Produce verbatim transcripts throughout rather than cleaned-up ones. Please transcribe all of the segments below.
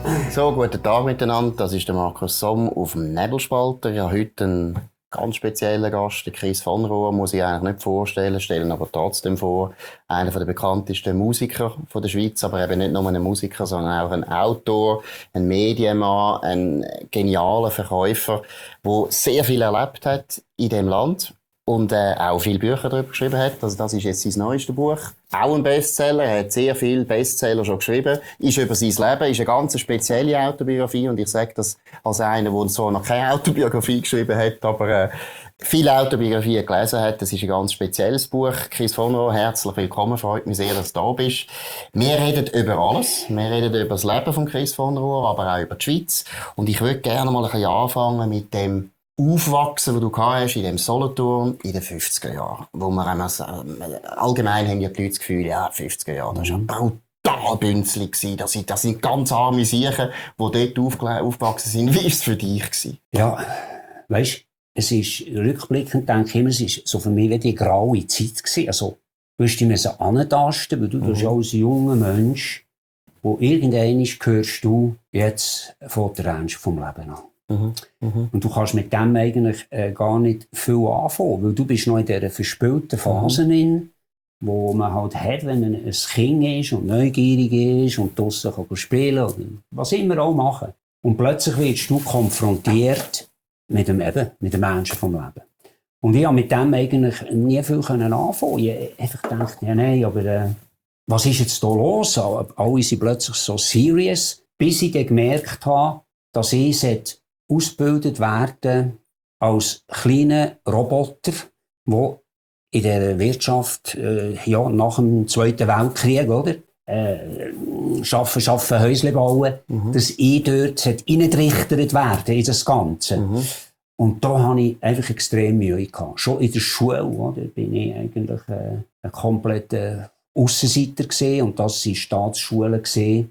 So, guten Tag miteinander. Das ist der Markus Somm auf dem Nebelspalter. Ich habe heute einen ganz speziellen Gast, den Chris von Rohr, muss ich eigentlich nicht vorstellen, stellen aber trotzdem vor. Einer der bekanntesten Musiker von der Schweiz, aber eben nicht nur ein Musiker, sondern auch ein Autor, ein Medienmann, ein genialer Verkäufer, der sehr viel erlebt hat in diesem Land. Und äh, auch viele Bücher darüber geschrieben hat. Also das ist jetzt sein neuestes Buch. Auch ein Bestseller. Er hat sehr viele Bestseller schon geschrieben. Ist über sein Leben. Ist eine ganz spezielle Autobiografie. Und ich sage das als einer, der so noch keine Autobiografie geschrieben hat, aber äh, viele Autobiografien gelesen hat. Das ist ein ganz spezielles Buch. Chris von Rohr, herzlich willkommen. Freut mich sehr, dass du da bist. Wir reden über alles. Wir reden über das Leben von Chris von Rohr, aber auch über die Schweiz. Und ich würde gerne mal ein bisschen anfangen mit dem Aufwachsen, das du hast in dem Solothurn in den fünfziger Jahren. Wo man einmal, äh, allgemein haben ja die Leute das Gefühl, ja, fünfziger Jahre, das war ja brutal bünzlig gewesen. Das sind, das sind ganz arme Siechen, die dort aufge- aufgewachsen sind. Wie war es für dich gewesen? Ja, weisst, es ist, rückblickend denke ich immer, es ist so für mich wie die graue Zeit gewesen. Also, du musst dich müssen antasten, weil du mhm. ja als junger Mensch, wo irgendwann hörst du, jetzt fängt der Ernst vom Leben an. Mhm. Mhm. Und du kannst mit dem eigentlich äh, gar nicht viel anfangen, weil du bist noch in dieser verspielten Phase, mhm. wo man halt hat, wenn man ein Kind ist und neugierig ist und draussen kann spielen oder was immer auch machen. Und plötzlich wirst du konfrontiert mit dem, eben, mit dem Menschen vom Leben. Und ich habe mit dem eigentlich nie viel anfangen. Ich einfach gedacht, ja nein, aber äh, was ist jetzt da los? Alle sind plötzlich so serious, bis ich dann gemerkt habe, dass ich es ausgebildet werden als kleiner Roboter, der in der Wirtschaft äh, ja, nach dem Zweiten Weltkrieg, oder? Äh, schaffen, schaffen, Häusle bauen, mhm. dass ich dort reingerichtet werden in das Ganze. Mhm. Und da hatte ich einfach extrem Mühe gehabt. Schon in der Schule, oder, bin ich eigentlich äh, ein kompletter Aussenseiter gewesen, und das waren Staatsschulen gewesen.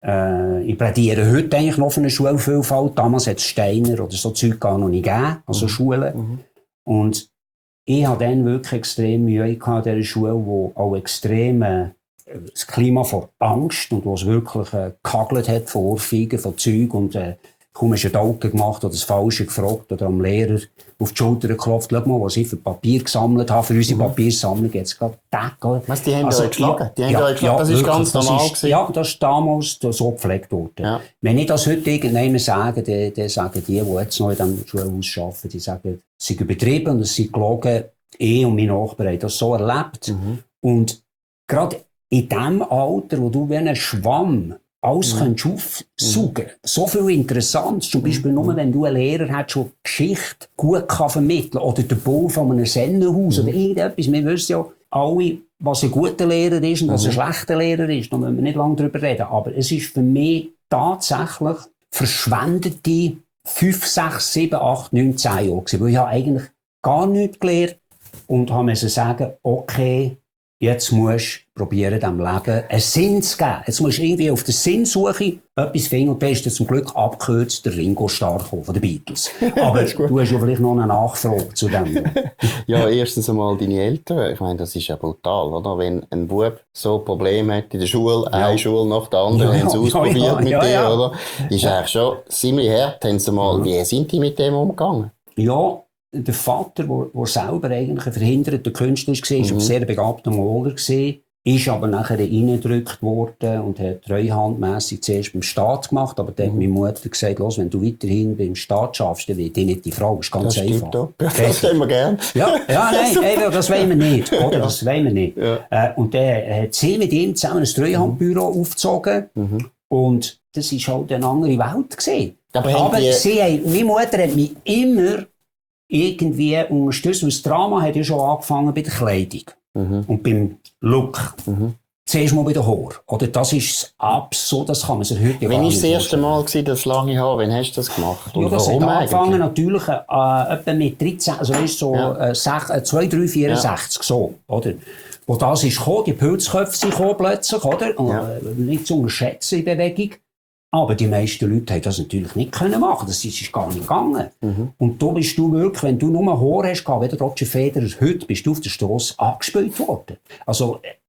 Äh, ich plädiere heute eigentlich noch für eine Schulvielfalt. Damals hat es Steiner oder so Zeug gar noch nicht gegeben, also mhm. Schulen. Mhm. Und ich hatte dann wirklich extrem Mühe gehabt in dieser Schule, wo auch extrem äh, das Klima von Angst und wo es wirklich äh, gehagelt hat von Ohrfeigen, von Zeug und äh, kaum hast du einen Augen gemacht oder das Falsche gefragt oder am Lehrer auf die Schulter geklopft. Schau mal, was ich für Papier gesammelt habe, für unsere mhm. Papiersammlung jetzt gerade Tag. Was, die haben also, euch geschlagen? Die haben ja, euch geschlagen? Ja, das ist wirklich, ganz normal das ist, ja, das ist damals so gepflegt worden. Ja. Wenn ich das heute irgendjemandem sage, dann, dann sagen die, die jetzt noch in diesem Schulhaus arbeiten, die sagen, es sei übertrieben und es sei gelogen. Ich und mein Nachbar haben das so erlebt. Mhm. Und gerade in dem Alter, wo du wie ein Schwamm alles mhm. könntest aufsaugen. Mhm. So viel Interessantes. Zum Beispiel mhm. nur, wenn du einen Lehrer hast, der Geschichte gut kann vermitteln kann. Oder der Bau von einem Sennenhaus mhm. oder irgendetwas. Wir wissen ja alle, was ein guter Lehrer ist und was mhm. ein schlechter Lehrer ist. Da müssen wir nicht lange drüber reden. Aber es ist für mich tatsächlich verschwendete fünf, sechs, sieben, acht, neun, zehn Jahre gewesen. Weil ich habe eigentlich gar nichts gelernt und habe müssen sagen, okay, jetzt musst du probieren, dem Leben einen Sinn zu geben. Jetzt musst du irgendwie auf der Sinnsuche etwas finden. Und da ist zum Glück abgekürzt der Ringo Starr von den Beatles. Aber du hast ja vielleicht noch eine Nachfrage zu dem. Ja, erstens einmal deine Eltern. Ich meine, das ist ja brutal, oder? Wenn ein Bub so Probleme hat in der Schule, ja. eine Schule nach der anderen, ja, haben sie ja, ausprobiert ja, mit ja, dir, ja. oder? Ist ja. eigentlich schon ziemlich hart. Haben sie mal, ja. Wie sind die mit dem umgegangen? Ja. Der Vater, der selber eigentlich ein verhinderter Künstler war, war mhm. ein sehr begabter Maler, ist aber nachher reingedrückt worden und hat treuhandmässig zuerst beim Staat gemacht. Aber dann mhm. hat meine Mutter gesagt, los, wenn du weiterhin beim Staat schaffst, dann wird dir nicht die Frau. Das ist ganz das einfach. Doch. Das wollen wir gerne. Ja, ja, nein, ey, das wollen wir nicht. Oder? Ja. Das wollen wir nicht. Ja. Äh, und dann hat sie mit ihm zusammen ein Treuhandbüro mhm. aufgezogen. Mhm. Und das war halt eine andere Welt gewesen. Aber, aber die... sie haben, meine Mutter hat mich immer irgendwie unterstützt. Das Drama hat ja schon angefangen bei der Kleidung mhm. und beim Look. Mhm. Zuerst mal bei der Haar. Oder das ist absolut, das kann man sich heute Wann war das erste Mal gewesen, das lange Haar? Wann hast du das gemacht? Und ja, das warum hat angefangen natürlich äh, etwa mit dreizehn, also weißt, so ja. äh, zwei, drei, vierundsechzig, ja. so, oder? Wo das ist gekommen, die Pilzköpfe sind gekommen plötzlich, oder? Und, ja. äh, nicht zu unterschätzen in Bewegung. Aber die meisten Leute haben das natürlich nicht können machen. Das ist gar nicht gegangen. Mhm. Und da bist du wirklich, wenn du nur Haar hast, wie der Roger Federer heute, bist du auf der Strasse angespielt worden. Also,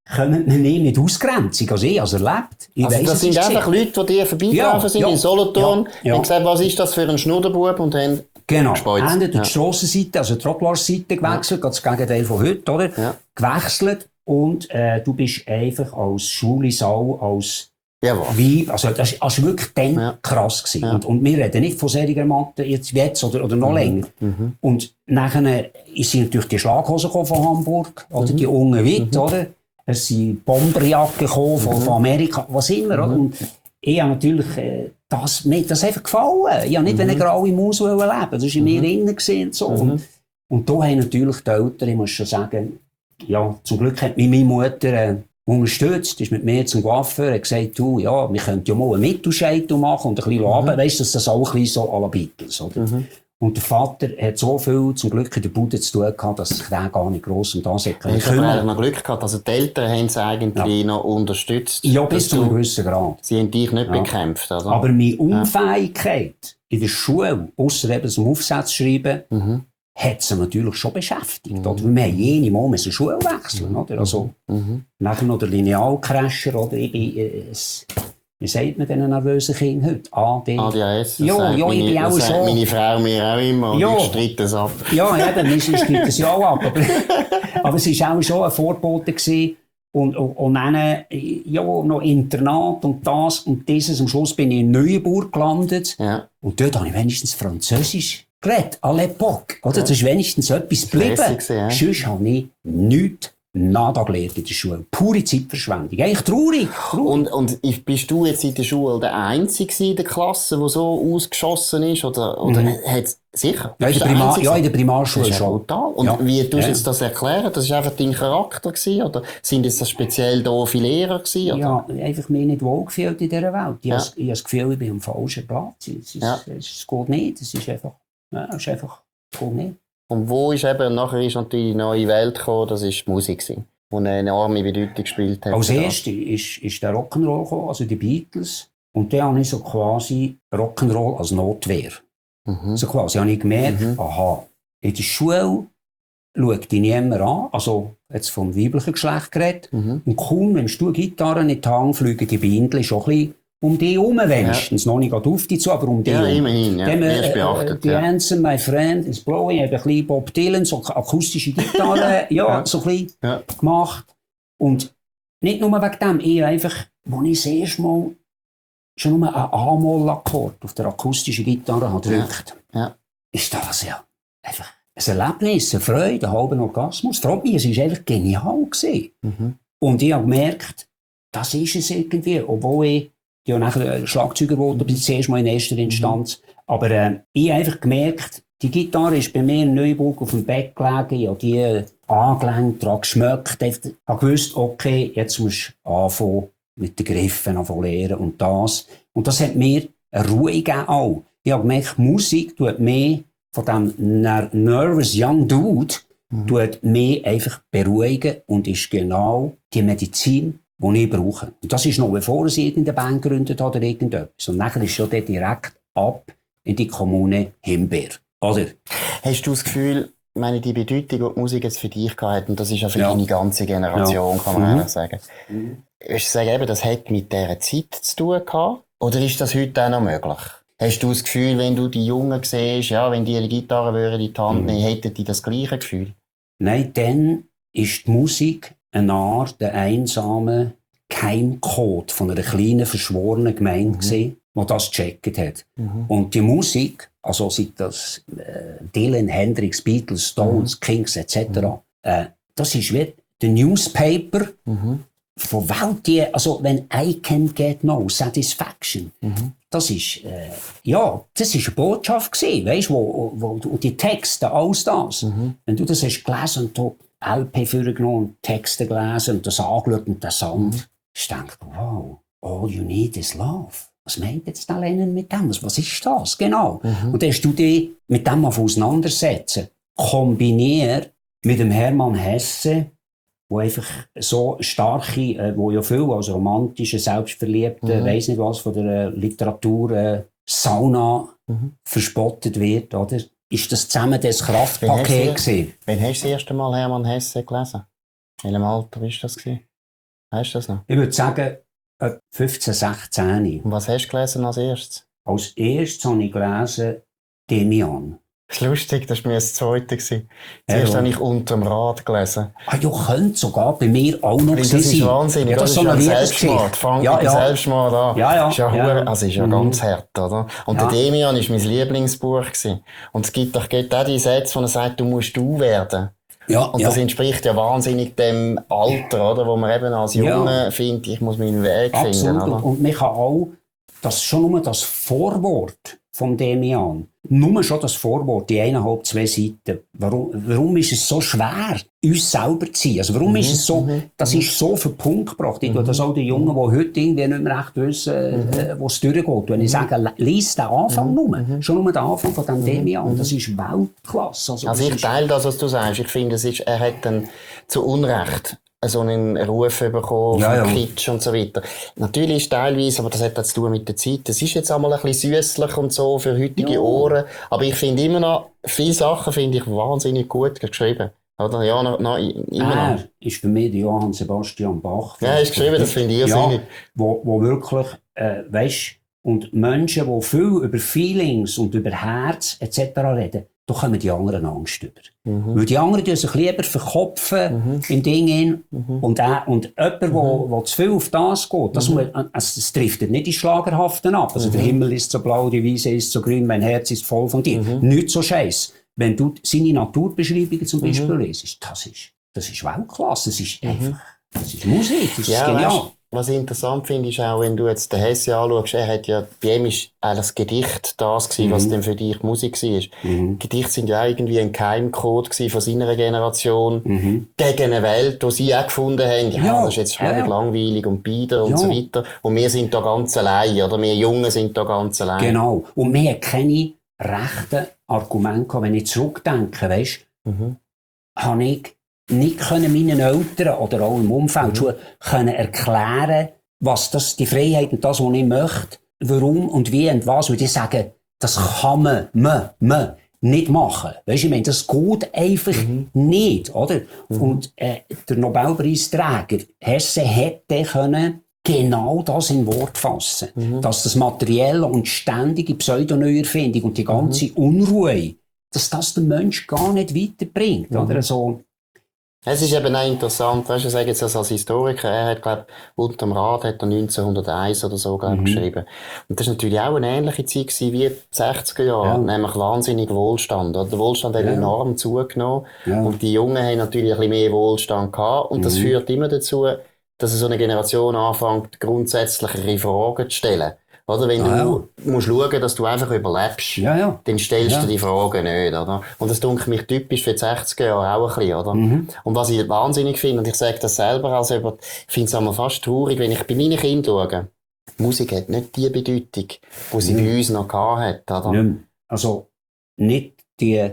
kommen wir nicht mit Ausgrenzung. Also ich habe es erlebt. Ich Also weiss, das sind einfach gesehen. Leute, die dir vorbeigelaufen Ja, sind ja, in Solothurn, ja, ja. haben gesagt, was ist das für ein Schnudderbub und haben Genau. gespeuzt. Haben die Ja. Strassenseite, also die Trottoirseite gewechselt, ganz das Gegenteil von heute, oder? Ja. Gewechselt und äh, du bist einfach als Schulisau, als Jawohl. Weib, also das war also wirklich dann Ja. krass gewesen. Ja. Und, und wir reden nicht von solchen Matten jetzt, jetzt oder, oder noch Mhm. länger. Mhm. Und nachher sind natürlich die Schlaghosen gekommen von Hamburg, oder Mhm. die unten Witt, oder? Es sind Bomberjacken gekommen von, Mhm. von Amerika, was immer, oder? Und ich habe natürlich, äh, das, mir hat das einfach gefallen. Ich habe nicht, Mhm. wenn eine graue Maus leben wollte. Das war in mir innen gesehen und so. Mhm. Und, und da haben natürlich die Eltern, ich muss schon sagen, ja, zum Glück hat mich meine Mutter äh, unterstützt, ist mit mir zum Coiffeur, hat gesagt, du, ja, wir könnten ja mal einen Mittelscheitel machen und ein bisschen runter, weißt du, dass das auch ein bisschen so à la Beatles, oder? Mhm. Und der Vater hat so viel zum Glück in der Bude zu tun gehabt, dass sich der gar nicht gross um das hat Du hast aber kümmern. eigentlich noch Glück gehabt, also die Eltern haben es eigentlich noch unterstützt. Ja, bis dass zu einem du- gewissen Grad. Sie haben dich nicht Ja. bekämpft, oder? Aber meine Unfähigkeit in der Schule, ausser eben zum Aufsatz schreiben, Mhm. hat sie natürlich schon beschäftigt. Oder? Wir haben jene Mal müssen Schule wechseln. Oder? Also, Mhm. nachher noch der Linealcrasher, oder? Ich bin, äh, es, wie sagt man diesen nervösen Kindern heute? A D. A D H S, das Ja, sagt ja, ich meine, bin das auch sagt so. meine Frau mir auch immer und Ja. ich streite es ab. Ja, eben, es ist das ja auch ab. Aber, aber es war auch schon ein Vorbote gewesen. Und, und, und dann, äh, ja, noch Internat und das und dieses. Am Schluss bin ich in Neuenburg gelandet. Ja. Und dort habe ich wenigstens Französisch geredet, à l'époque. Oder? Das ist wenigstens etwas geblieben. Lässig gewesen, ja. Sonst habe ich nichts, nada gelernt in der Schule. Pure Zeitverschwendung. Eigentlich traurig. traurig. Und, und ich- bist du jetzt in der Schule der Einzige in der Klasse, der so ausgeschossen ist? Oder, oder Mhm. hat's, sicher? ja, in Bist der du Primar, Einzige? ja, in der Das Primarschule ist ja schon. brutal. Und Ja. wie tust du Ja. jetzt das erklären? Das war einfach dein Charakter gewesen? Oder sind es das speziell doofe Lehrer gewesen? Oder? Ja, einfach mich nicht wohlgefühlt in dieser Welt. Ich Ja. habe ich habe das Gefühl, ich bin am falschen Platz. Es, ist, Ja. es geht nicht. Es ist einfach, ja, es ist einfach, es geht nicht. Und wo ist eben, nachher ist natürlich die neue Welt gekommen, das ist die Musik gewesen, die eine enorme Bedeutung gespielt hat. Als für das. erstes ist, ist der Rock'n'Roll gekommen, also die Beatles. Und dann habe ich so quasi Rock'n'Roll als Notwehr. Mhm. So quasi habe ich gemerkt, Mhm. aha, in der Schule schaut dich niemand an, also jetzt vom weiblichen Geschlecht geredet. Mhm. Und kaum nimmst du Gitarre in die Hand, fliegen die Bindel schon ein bisschen um dich herum, wenigstens. Noch nicht gerade auf dich zu, aber um dich Ja, herum. immerhin, ja. Dann, Wirst äh, beachtet, die ja. Anthem, My Friend is Blowing, ich habe ein bisschen Bob Dylan, so akustische Gitarre, ja, Ja. so ein bisschen Ja. gemacht. Und nicht nur wegen dem, eher einfach, als ich das erste Mal schon nur einen A-Moll-Akkord auf der akustischen Gitarre habe gedrückt, Ja. ist das ja einfach ein Erlebnis, eine Freude, ein halber Orgasmus. Freut mich, es war einfach genial gewesen. Mhm. Und ich habe gemerkt, das ist es irgendwie, obwohl ich ja nachher Schlagzeuger wurde, bis zuerst mal in erster Instanz. Aber äh, ich habe einfach gemerkt, die Gitarre ist bei mir in Neuburg auf dem Bett gelegen, ich habe die äh, angelenkt, daran geschmeckt, ich habe gewusst, okay, jetzt musst du anfangen mit den Griffen anfangen lernen und das. Und das hat mir eine Ruhe gegeben auch. Ich habe gemerkt, Musik tut mehr von diesem ner nervous young dude, Mhm. tut mich einfach beruhigen und ist genau die Medizin, die ich brauche. Und das ist noch bevor sie irgendeine Band gegründet hat oder irgendetwas. Und nachher ist schon der direkt ab in die Kommune Himbeer. Oder? Hast du das Gefühl, ich meine, die Bedeutung, die die Musik jetzt für dich hat, und das ist ja für Ja. deine ganze Generation, kann man Mhm. ehrlich sagen. Würdest du sagen, eben, das hat mit dieser Zeit zu tun gehabt? Oder ist das heute auch noch möglich? Hast du das Gefühl, wenn du die Jungen siehst, ja, wenn die eine Gitarre würden in die Hand nehmen, hätten die das gleiche Gefühl? Nein, dann ist die Musik eine Art der einsame Keimcode von einer kleinen, verschworenen Gemeinde gewesen, die das gecheckt hat. Mhm. Und die Musik, also sei das äh, Dylan, Hendrix, Beatles, Stones, Kings et cetera, äh, das ist wie der Newspaper Mhm. von Welt, die, also wenn I can get no satisfaction, Mhm. das ist, äh, ja, das ist eine Botschaft gewesen, weißt, wo, wo, wo die Texte, alles das. Mhm. Wenn du das hast gelesen und du L P vorgenommen, Texte gelesen und das angeschaut und das Sound, Mhm. ich denke, wow, all you need is love. Was meint jetzt der Lennon mit dem? Was ist das? Genau. Mhm. Und dann hast du dich mit dem auf auseinandersetzen. Kombiniert mit dem Hermann Hesse, wo einfach so starke, äh, wo ja viel als romantische, selbstverliebte, Mhm. weiss nicht was, von der äh, Literatur äh, Sauna Mhm. verspottet wird, oder? Ist das zusammen das Wen hast Kraftpaket du- gewesen? Wann hast du das erste Mal Hermann Hesse gelesen? In welchem Alter war das? gewesen? Weißt du das noch? Ich würde sagen, etwa fünfzehn, sechzehn. Und was hast du gelesen als erstes? Als erstes habe ich gelesen Demian. Das ist lustig, das war mir das zweite. Zuerst Ja, habe ich «Unterm Rad» gelesen. Ah ja, könnte sogar bei mir auch noch Das sein. ist wahnsinnig. Ja, das ist so ja eine ein Liebesgeschichte. Selbstmord. Fang Ja, mit ja. Selbstmord an. Ja, ja. Ist ja, Ja. hure- also ist ja Mhm. ganz hart, oder? Und Ja. der Demian war mein Lieblingsbuch gewesen. Und es gibt doch geht auch die Sätze, wo er sagt, du musst du werden. Ja, Und ja. das entspricht ja wahnsinnig dem Alter, oder? Wo man eben als Junge Ja. findet, ich muss meinen Weg Absolut. finden, Und, oder? und man kann auch, das schon nur das Vorwort vom Demian, nur schon das Vorwort, die eineinhalb, zwei Seiten. Warum, warum ist es so schwer, uns selber zu sein? Also warum Mhm. ist es so, das ist so auf den Punkt gebracht. Ich tue das auch den Jungen, die heute irgendwie nicht mehr recht wissen, äh, wo es durchgeht. Wenn ich sage, le- lies den Anfang nur, schon nur den Anfang von dem Demian, das ist Weltklasse. Also, Also das ich ist- teile das, was du sagst. Ich finde, es ist, er hat dann zu Unrecht so einen Ruf bekommen, Ja, von ja. Kitsch und so weiter. Natürlich ist teilweise, aber das hat auch zu tun mit der Zeit. Das ist jetzt einmal ein bisschen süßlich und so für heutige Ja. Ohren. Aber ich finde immer noch, viele Sachen finde ich wahnsinnig gut geschrieben. Oder? Ja, noch, noch, immer noch. Er ist für mich der Johann Sebastian Bach. Ja, er ist geschrieben, das finde ich Ja, irrsinnig. wo, wo wirklich, äh, weisst, und Menschen, die viel über Feelings und über Herz et cetera reden, da kommen die anderen Angst über. Mhm. Weil die anderen tun sich lieber verkopfen im Ding hin. Und, äh, und jemand, der Mhm. zu viel auf das geht, das, muss, also, das trifft nicht die Schlagerhaften ab. Also Mhm. der Himmel ist so blau, die Wiese ist so grün, mein Herz ist voll von dir. Mhm. Nicht so scheiß. Wenn du seine Naturbeschreibungen zum Beispiel lesest, das ist, das ist Weltklasse. Das ist einfach, das ist Musik, das ist Mhm. Ja, genial. weißt, was ich interessant finde, ist auch, wenn du jetzt den Hesse anschaust, er hat ja, bei ihm ist auch das Gedicht das gewesen, was dann für dich Musik war. Mhm. Gedichte sind ja irgendwie ein Keimcode gewesen von seiner Generation Mhm. gegen eine Welt, die sie auch gefunden haben. Ja, Ja, das ist jetzt schwer ja, ja. langweilig und bieder und Ja. so weiter. Und wir sind da ganz allein, oder? Wir Jungen sind da ganz allein. Genau. Und wir haben keine rechten Argumente gehabt. Wenn ich zurückdenke, weisst, Mhm. habe ich nicht können meinen Eltern oder auch im Umfeld schon können erklären, was das, die Freiheit und das, was ich möchte, warum und wie und was. Und die sagen, das kann man, man, man nicht machen. Weisst, ich meine, das geht einfach nicht, oder? Und äh, der Nobelpreisträger Hesse hätte können genau das in Wort fassen. Dass das materielle und ständige Pseudoneuerfindung und die ganze Unruhe, dass das den Menschen gar nicht weiterbringt. Oder? Also, Es ist eben auch interessant, weißt du, ich sage jetzt das als Historiker, er hat, glaube ich, «Unterm Rad» hat er neunzehnhunderteins oder so, glaub, Mhm. geschrieben. Und das war natürlich auch eine ähnliche Zeit gewesen wie die sechziger Jahre, Ja. nämlich wahnsinnig Wohlstand. Oder? Der Wohlstand hat Ja. enorm zugenommen Ja. und die Jungen haben natürlich ein bisschen mehr Wohlstand gehabt und das Mhm. führt immer dazu, dass so eine Generation anfängt, grundsätzlichere Fragen zu stellen. Oder wenn Ah, du musst schauen, dass du einfach überlebst, ja, ja. dann stellst Ja. du die Fragen nicht, oder? Und das dunkelt mich typisch für die sechziger Jahre auch ein bisschen, oder? Mhm. Und was ich wahnsinnig finde, und ich sage das selber als über, ich finde es einmal fast traurig, wenn ich bei meinen Kindern schaue, Musik hat nicht die Bedeutung, die sie Mhm. bei uns noch gehabt hat, oder? Nicht mehr. Also nicht die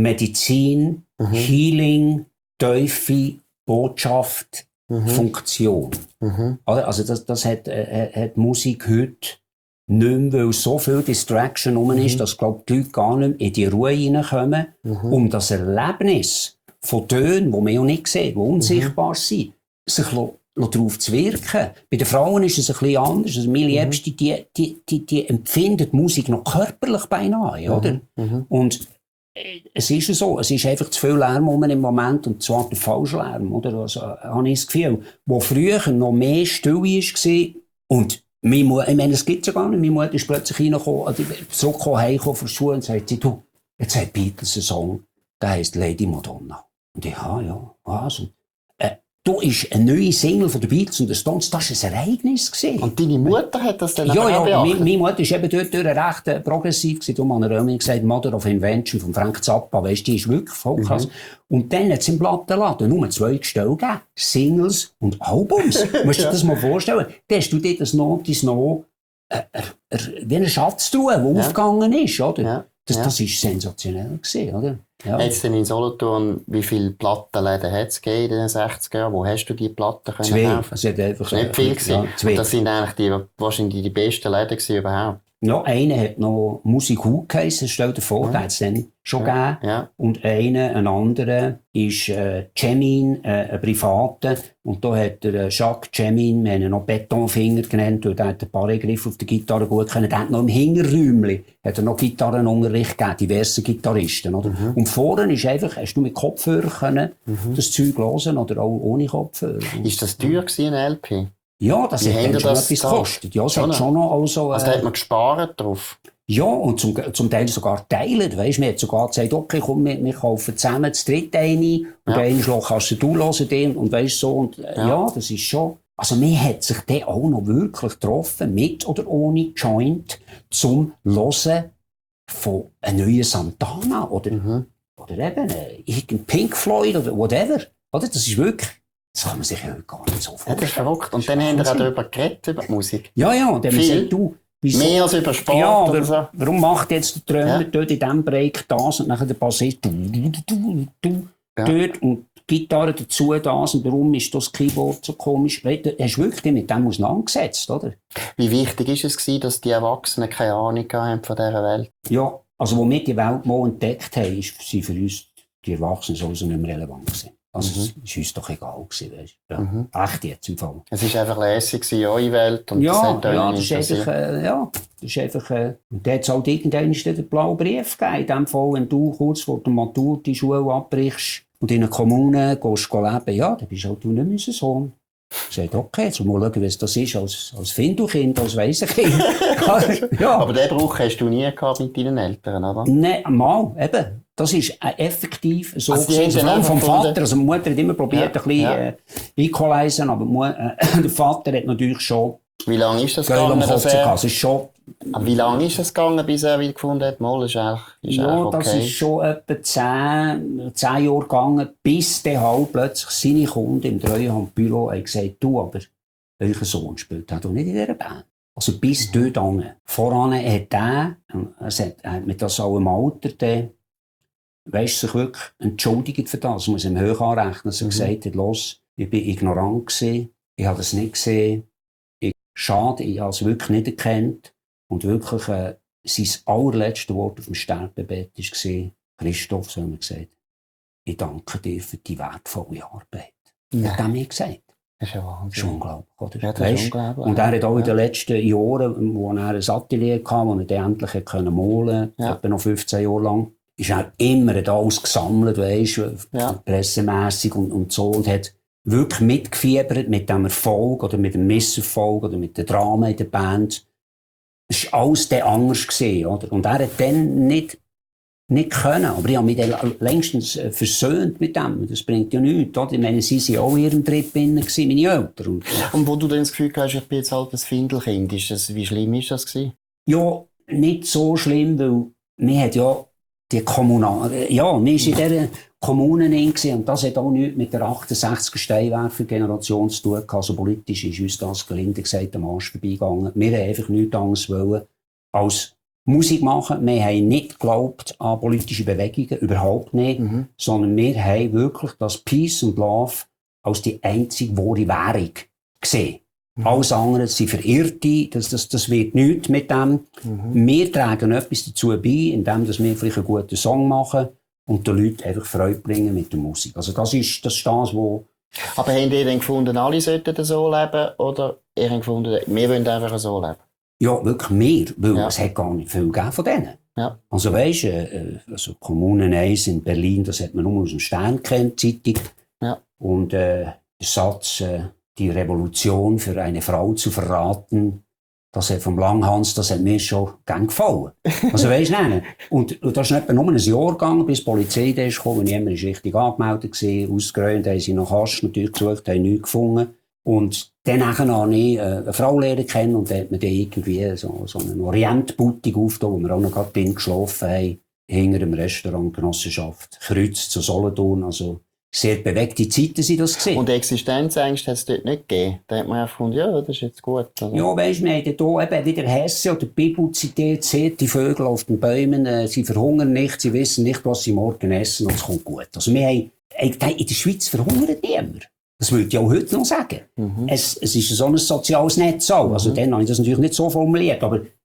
Medizin, Mhm. Healing, tiefe Botschaft, Mhm. Funktion. Mhm. Oder? Also das, das hat, äh, hat Musik heute nicht mehr, weil so viel Distraction rum ist, Mhm. dass glaub, die Leute gar nicht mehr in die Ruhe reinkommen, Mhm. um das Erlebnis von Tönen, die man ja nicht sieht, die unsichtbar sind, sich lo- lo darauf zu wirken. Bei den Frauen ist es ein bisschen anders. Also meine Liebste, die, die, die, die empfindet Musik noch körperlich beinahe, oder? Mhm. Und äh, es ist so, es ist einfach zu viel Lärm rum im Moment, und zwar der falsche Lärm, oder? Also, äh, habe ich das Gefühl, wo früher noch mehr Stille war, und meine Mutter, ich meine, das gibt es ja gar nicht, meine Mutter ist plötzlich reingekommen, also zurückgekommen, heimgekommen von der Schule und sagt, sie, du, jetzt hat Beatles einen Song, der heisst Lady Madonna. Und ich, ah, ja, was? Und, äh, da ist eine neue Single von den Beatles und der Stones, das war ein Ereignis gewesen. Und deine Mutter hat das dann Ja, aber auch ja, beachtet? meine Mutter war eben dort durch recht äh, progressiv gewesen. Darum hat er immer gesagt, Mother of Invention von Frank Zappa, weisst, die ist wirklich voll krass. Mhm. Und dann hat es im Plattenladen nur zwei Gestelle gegeben. Singles und Albums. Musst du dir das mal vorstellen? Da hast du dir das Notice noch äh, äh, äh, wie eine Schatztruhe, die Ja. aufgegangen ist, oder? Ja. Das, Ja. das ist sensationell gewesen, oder? Ja. Jetzt denn in Solothurn, wie viele Plattenläden hat es gegeben in den sechziger Jahren? Wo hast du die Platten können Zwei. kaufen? Es hat einfach, Das war nicht viel. Ja, gewesen. zwei. Und das sind eigentlich die, wahrscheinlich die besten Läden gewesen überhaupt. Ja, einer hat noch Musik Hu geheissen, stell dir vor, Ja. den hat es dann schon Ja. gegeben. Ja. Und einer, ein anderer, ist äh, Cemin, äh, ein Privater. Und da hat der äh, Jacques Cemin, wir haben ihn noch Betonfinger genannt, weil der hat ein paar Griffe auf der Gitarre gut können. Der hat noch im Hinterräumchen hat er noch Gitarrenunterricht gegeben, diverse Gitarristen. Oder? Mhm. Und vorne ist einfach, hast du mit Kopfhörer können Mhm. das Zeug hören oder auch ohne Kopfhörer. Ist das teuer gewesen, ein L P? Ja, das Wie hat haben dann ihr schon das etwas gezahlt? gekostet. Ja, es Schon, hat schon noch also, äh, Also da hat man gespart drauf. ja, und zum, zum Teil sogar teilen. Weisst, man hat sogar gesagt, okay, komm, wir, wir kaufen zusammen das dritte eine und Ja. einen Schlag kannst du hören, den, und weisst so. Und, äh, Ja. ja. das ist schon. Also, man hat sich dann auch noch wirklich getroffen, mit oder ohne Joint, zum Hören von einem neuen Santana oder, Mhm. oder eben äh, irgendein Pink Floyd oder whatever. Oder? Das ist wirklich, das kann man sich ja heute gar nicht so Ja, das ist vorstellen. verrückt. Und dann haben wir auch darüber geredet, über die Musik. Ja, ja, und dann haben wir Viel. gesagt, du, wieso? Mehr als über Sport Ja, oder aber so. warum macht jetzt der Trömer Ja. dort in diesem Break das und nachher der Bassist du, du, du, du, du, Ja. dort und die Gitarre dazu das und warum ist das Keyboard so komisch? Du hast wirklich mit dem auseinandergesetzt, oder? Wie wichtig ist es gewesen, dass die Erwachsenen keine Ahnung haben von dieser Welt? Ja, also wo wir die Welt mal entdeckt haben, ist sie für uns, die Erwachsenen, sowieso nicht mehr relevant gewesen. Also Mhm. es ist uns doch egal gewesen, weißt du. Ja. Mhm. Echt jetzt im Fall. Es war einfach lässig, gewesen, eure Welt. Und das Ja, hat euch ja, nicht das ist einfach, interessiert. äh, ja, das ist einfach, äh, und dann hat es halt irgendwann den blauen Brief gegeben. In dem Fall, wenn du kurz vor der Matur die Schule abbrichst und in einer Kommune gehst du leben, ja, dann bist halt du nicht mehr unser Sohn. Ich sagte, okay, jetzt mal schauen, was das ist, als, als Findelkind, als Waisenkind. ja. Aber den Bruch hast du nie gehabt mit deinen Eltern, oder? Nein, mal, eben. Das ist äh, effektiv so. Also die gewesen. haben Vor allem dann vom einfach gefunden- Vater. Also, die Mutter hat immer probiert, Ja, ein bisschen ja. äh, einzuleisen, aber die Mu- äh, der Vater hat natürlich schon Wie lange ist das Geil am gegangen? Kopf Dass gehabt. er, Es ist schon, aber wie lange ist es gegangen, bis er wieder gefunden hat, mal, ist eigentlich, ist ja, eigentlich das okay. ist schon etwa zehn, zehn Jahre gegangen, bis dann halt plötzlich seine Kunden im Treuhandbüro haben gesagt, du, aber euer Sohn spielt auch nicht in dieser Band. Also bis dort an. Voran hat er, es hat, er hat mit das auch im Alter, dann, weißt, sich wirklich entschuldigt für das. Man muss ihm hoch anrechnen, dass er Mhm. gesagt hat, los, ich bin ignorant gewesen, ich habe das nicht gesehen, ich, schade, ich habe es wirklich nicht erkannt. Und wirklich, äh, sein allerletztes Wort auf dem Sterbebett war, Christoph, so haben wir gesagt, ich danke dir für die wertvolle Arbeit. Ja. Hat er mir gesagt. Das ist ja Das ist Wahnsinn. unglaublich, oder? Ja, das Weisst, ist unglaublich. und er hat auch in ja. den letzten Jahren, wo er ein Atelier hatte, wo er dann endlich hat können malen konnte, Ja. etwa noch fünfzehn Jahre lang, ist er immer hat alles gesammelt, weisst, Ja. pressemässig und, und so, und hat wirklich mitgefiebert mit dem Erfolg oder mit dem Misserfolg oder mit dem Drama in der Band. Es war alles dann anders gewesen, oder? Und er hat dann nicht, nicht können, aber ich habe mich dann längstens äh, versöhnt mit dem. Das bringt ja nichts, oder? Ich meine, sie waren auch in ihrem Trip drin, gewesen, meine Eltern. Und, Und wo du dann das Gefühl hast, ich bin jetzt halt ein Findelkind, ist das, wie schlimm ist das gewesen? ja, nicht so schlimm, weil wir hat ja die Kommunale, ja, wir waren in dieser Kommune drin gewesen, und das hat auch nichts mit der achtundsechziger Steinwerfer-Generation zu tun gehabt. Also politisch ist uns das gelinde gesagt am Arsch vorbeigegangen. Wir wollten einfach nichts anderes wollen als Musik machen. Wir haben nicht geglaubt an politische Bewegungen, überhaupt nicht, Mhm. sondern wir haben wirklich das Peace und Love als die einzige wahre Währung gesehen. Mhm. Alles andere sind Verirrte, das, das, das wird nichts mit dem. Mhm. Wir tragen etwas dazu bei, indem wir vielleicht einen guten Song machen und den Leuten einfach Freude bringen mit der Musik. Also das ist das, ist das wo... Aber habt ihr denn gefunden, alle sollten so leben? Oder ihr habt gefunden, wir wollen einfach so leben? Ja, wirklich mehr, weil Ja. es hat gar nicht viel gegeben von denen. Ja. Also weisst, äh, also Kommune eins in Berlin, das hat man nur aus dem Stern kennt, Zeitung. Ja. Und äh, der Satz, äh, die Revolution für eine Frau zu verraten, das hat vom Langhans, das hat mir schon gern gefallen. Also weisst du, und, und das ist etwa nur ein Jahr gegangen, bis die Polizei da ist gekommen, niemand ist richtig angemeldet gewesen, ausgeräumt, haben sie nach Hasch natürlich gesucht, haben nichts gefunden. Und dann habe ich äh, eine Frau lernen kennen und da hat man dann irgendwie so, so eine Orientboutique aufgetan, wo wir auch noch gerade drin geschlafen haben, hinter dem Restaurant Genossenschaft Kreuz zu Solothurn, also sehr bewegte Zeiten sind das gewesen. Und Existenzängste hat es dort nicht gegeben? Da hat man einfach gefunden, ja, das ist jetzt gut. Oder? Ja, weisst, wir haben hier eben wieder Hesse oder die Bibel zitiert, seht die Vögel auf den Bäumen, äh, sie verhungern nicht, sie wissen nicht, was sie morgen essen und es kommt gut. Also wir haben, in der Schweiz verhungert niemand. Das würde ich auch heute noch sagen. Mhm. Es, es ist so ein soziales Netz auch. Also Mhm. dann habe ich das natürlich nicht so formuliert, aber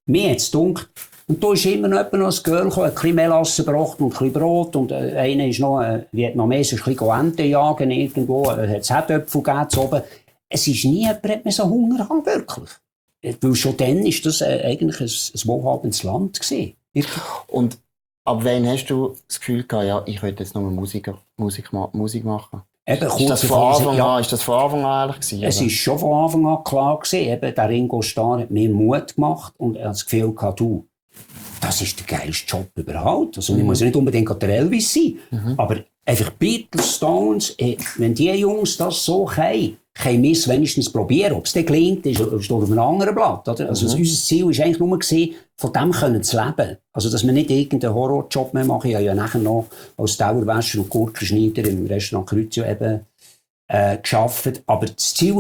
Mir hat es gedacht, und da ist immer noch jemand noch ein Girl gekommen, ein bisschen Melasse gebracht und ein bisschen Brot. Und äh, einer ist noch, äh, Vietnames, ein bisschen Enten jagen irgendwo, äh, hat es Herdöpfel gegeben oben. Es ist nie jemand, der so Hunger haben, wirklich. Weil schon dann war das äh, eigentlich ein, ein wohlhabendes Land gewesen. Und ab wann hast du das Gefühl gehabt, ja, ich will jetzt nur Musiker, Musik, Musik machen? Eben, ist, das von Anfang ja, an, ist das von Anfang an ehrlich gewesen? Es war schon von Anfang an klar gewesen, eben, der Ringo Starr hat mir Mut gemacht und er hat das Gefühl gehabt, du, das ist der geilste Job überhaupt. Also, mhm. man muss ja nicht unbedingt der Elvis sein, mhm. aber einfach Beatles, Stones, ey, wenn die Jungs das so können, können wir es wenigstens probieren. Ob es dann gelingt, ist, ist auf einem anderen Blatt. Oder? Also, mhm. unser Ziel war eigentlich nur, gewesen, von dem können zu leben. Also, dass wir nicht irgendeinen Horrorjob mehr machen. Ich habe ja nachher noch als Dauerwäscher und Gurkenschneider im Restaurant Crucio eben äh, gearbeitet. Aber das Ziel war,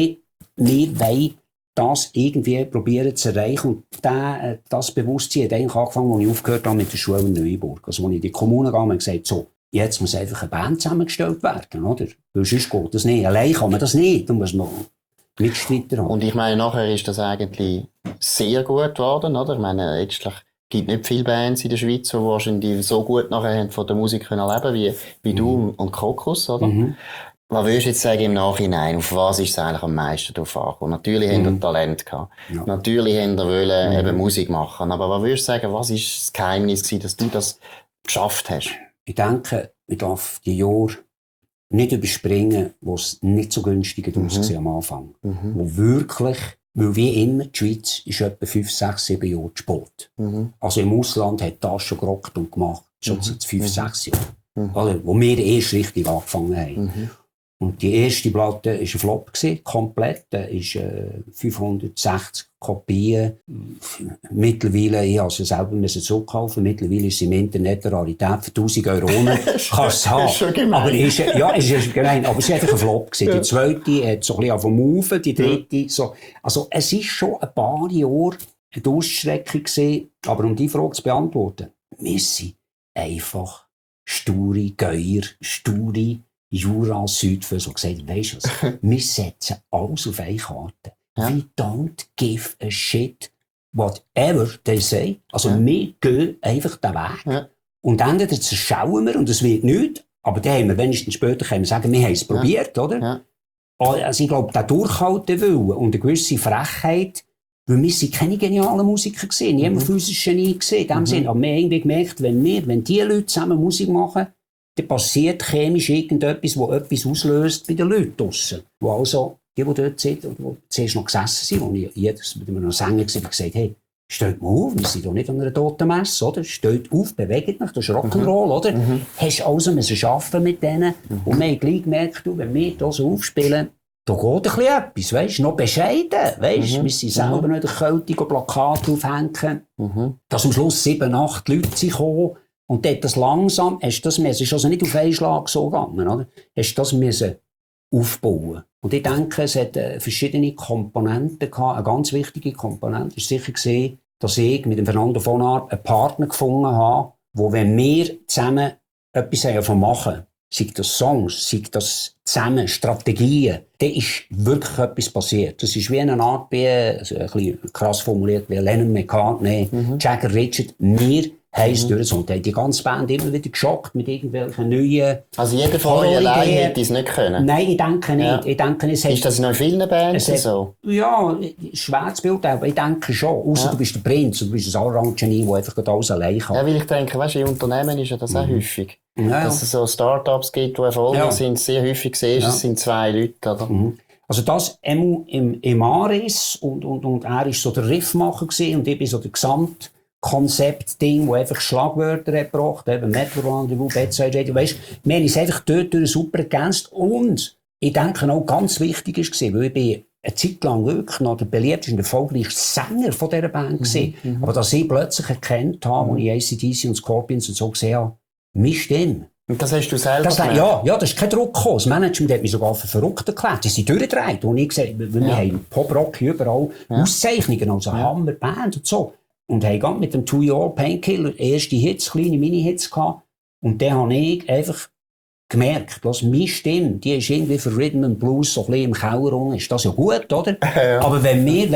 wir wollen das irgendwie probieren zu erreichen. Und der, äh, das Bewusstsein hat eigentlich angefangen, als ich aufgehört habe mit der Schule in Neuenburg. Also, als ich in die Kommune kam und gesagt so, jetzt muss einfach eine Band zusammengestellt werden, oder? Weil sonst geht das nicht. Allein kann man das nicht. Da muss man Mitstreiter haben. Und ich meine, nachher ist das eigentlich sehr gut geworden, oder? Ich meine, letztlich gibt nicht viele Bands in der Schweiz, die wahrscheinlich so gut nachher von der Musik können leben wie, wie mhm. du und Krokus, oder? Mhm. Was würdest du jetzt sagen im Nachhinein? Auf was ist es eigentlich am meisten drauf angekommen? Natürlich mhm. haben wir Talent gehabt. Ja. Natürlich haben wir wollen, mhm. eben Musik machen. Aber was würdest du sagen, was ist das Geheimnis gewesen, dass du das geschafft hast? Ich denke, ich darf die Jahre nicht überspringen, wo es nicht so günstig mhm. war am Anfang. Mhm. Wo wirklich, weil wie immer, die Schweiz ist etwa fünf, sechs, sieben Jahre zu spät. Mhm. Also im Ausland hat das schon gerockt und gemacht, schon seit mhm. fünf, sechs Jahren. Mhm. Also, wo wir erst richtig angefangen haben. Mhm. Und die erste Platte war ein Flop gewesen, komplett. Da ist äh, fünfhundertsechzig Kopien. Mittlerweile, ich musste sie selber zurückkaufen. Mittlerweile ist sie im Internet eine Rarität für tausend Euro. Kannst du es haben. Ist schon gemein. Aber ist, ja, ist, ist gemein. Aber es war einfach ein Flop gewesen. Ja. Die zweite hat so ein bisschen vom Maufen, die dritte ja. so. Also, es ist schon ein paar Jahre eine Durchstrecke gewesen. Aber um die Frage zu beantworten, wir sind einfach sture Geier, sture Jura Südfür, so gesagt, weisst du was? Wir setzen alles auf eine Karte. Ja. We don't give a shit whatever they say. Also ja. wir gehen einfach den Weg. Ja. Und entweder zerschauen wir und es wird nichts, aber dann haben wir wenigstens später können wir sagen, wir haben es ja. probiert, oder? Ja. Also ich glaube, der Durchhaltewille und eine gewisse Frechheit, weil wir sind keine genialen Musiker gesehen, niemand mhm. von uns ist Genie gesehen, in dem mhm. Sinn. Aber wir haben irgendwie gemerkt, wenn wir, wenn die Leute zusammen Musik machen, dann passiert chemisch irgendetwas, das etwas auslöst bei den Leuten draussen. Wo also, die, die dort sind, die zuerst noch gesessen sind, wo ich jedes, mit einem Sänger gesagt habe, hey, steht mal auf, wir sind doch nicht an einer toten Messe, oder? Steht auf, bewegt euch, das ist Rock'n'Roll, oder? Mhm. Hast also müssen arbeiten mit denen. Mhm. Und wir haben gleich gemerkt, wenn wir hier so aufspielen, da geht ein bisschen etwas, weisst, noch bescheiden, weisst, mhm. wir sind selber mhm. nicht kältig und Plakate aufhängen. Mhm. Dass am Schluss sieben, acht Leute sind gekommen. Und dort das langsam, hast das müssen, es ist also nicht auf einen Schlag so gegangen, oder? Hast das müssen aufbauen. Und ich denke, es hat äh, verschiedene Komponenten gehabt. Eine ganz wichtige Komponente ist sicher gesehen, dass ich mit dem Fernando von Arp einen Partner gefunden habe, wo, wenn wir zusammen etwas davon machen, sei das Songs, sei das zusammen Strategien, dann ist wirklich etwas passiert. Das ist wie eine Art, also ein bisschen krass formuliert, wie Lennon McCartney, mhm. Jagger Richard, wir heisst mhm. durch. Und die ganze Band immer wieder geschockt mit irgendwelchen neuen. Also jeder von euch allein hätte es nicht können? Nein, ich denke nicht. Ja. Ich denke, es ist das noch in vielen Bands hat, so? Ja, schwer zu beurteilen, aber ich denke schon. Ausser ja. du bist der Prinz, du bist ein Allround-Genie, der einfach alles allein kann. Ja, weil ich denke, weißt, in Unternehmen ist ja das mhm. auch häufig. Ja. Dass es so Start-ups gibt, die erfolgreich ja. sind, sehr häufig siehst, ja. es sind zwei Leute, oder? Mhm. Also das Emu im, im Aris und, und, und er war so der Riffmacher gewesen, und ich bin so der Gesamt Konzept-Ding, das einfach Schlagwörter hat gebracht, eben Metal Rendezvous, Bedside Radio, weisst, wir haben uns einfach dort durch super ergänzt. Und ich denke auch ganz wichtig war, weil ich bin eine Zeit lang wirklich noch der beliebteste und erfolgreichste Sänger von dieser Band gesehen. Mhm, aber dass ich plötzlich erkannt habe, als ich A C D C und Scorpions und so gesehen habe, meine Stimme. Und das hast du selber das, ja, ja, das ist kein Druck gekommen. Das Management hat mich sogar für verrückt erklärt. Sie sind durchgedreht. Und ich gesagt, wir ja. haben Pop-Rock überall ja. Auszeichnungen, also ja. Hammer-Band und so. Und haben gerade mit dem Two Year Painkiller erste Hits, kleine Mini-Hits gehabt. Und dann habe ich einfach gemerkt, dass meine Stimme, die ist irgendwie für Rhythm and Blues so ein bisschen im Keller rum, ist das ja gut, oder? Ja. Aber wenn wir wollen,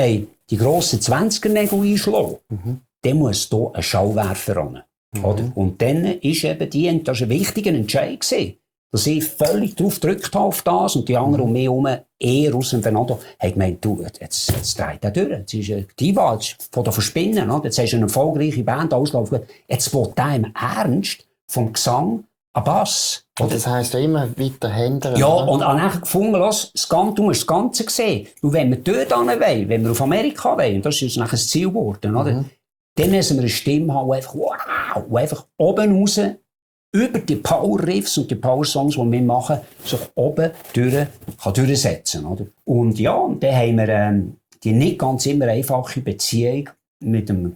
die grossen Zwanziger-Nägel einschlagen, mhm. dann muss hier ein Schallwerfer ran. Mhm. Oder? Und dann ist eben die, das war ein wichtiger Entscheid gewesen, dass ich völlig drauf gedrückt habe auf das und die anderen um mich herum eher auseinander haben gemeint, du, jetzt, jetzt dreht er durch. Jetzt ist ein Diva, jetzt von der Verspinnen, oder? Jetzt hast du eine erfolgreiche Band auslaufen. Jetzt will der im Ernst vom Gesang ein Bass. Und das heisst ja immer weiter Händler. Ja, oder? Und dann habe ich gefunden, los, das Ganze, du musst das Ganze sehen. Und wenn wir dort hin wollen, wenn wir auf Amerika wollen, und das ist nachher das Ziel geworden, oder? Mhm. Dann müssen wir eine Stimme haben, die einfach, wow, die einfach oben raus, über die Power-Riffs und die Power-Songs, die wir machen, sich oben durch, kann durchsetzen kann. Und ja, und dann haben wir ähm, die nicht ganz immer einfache Beziehung mit dem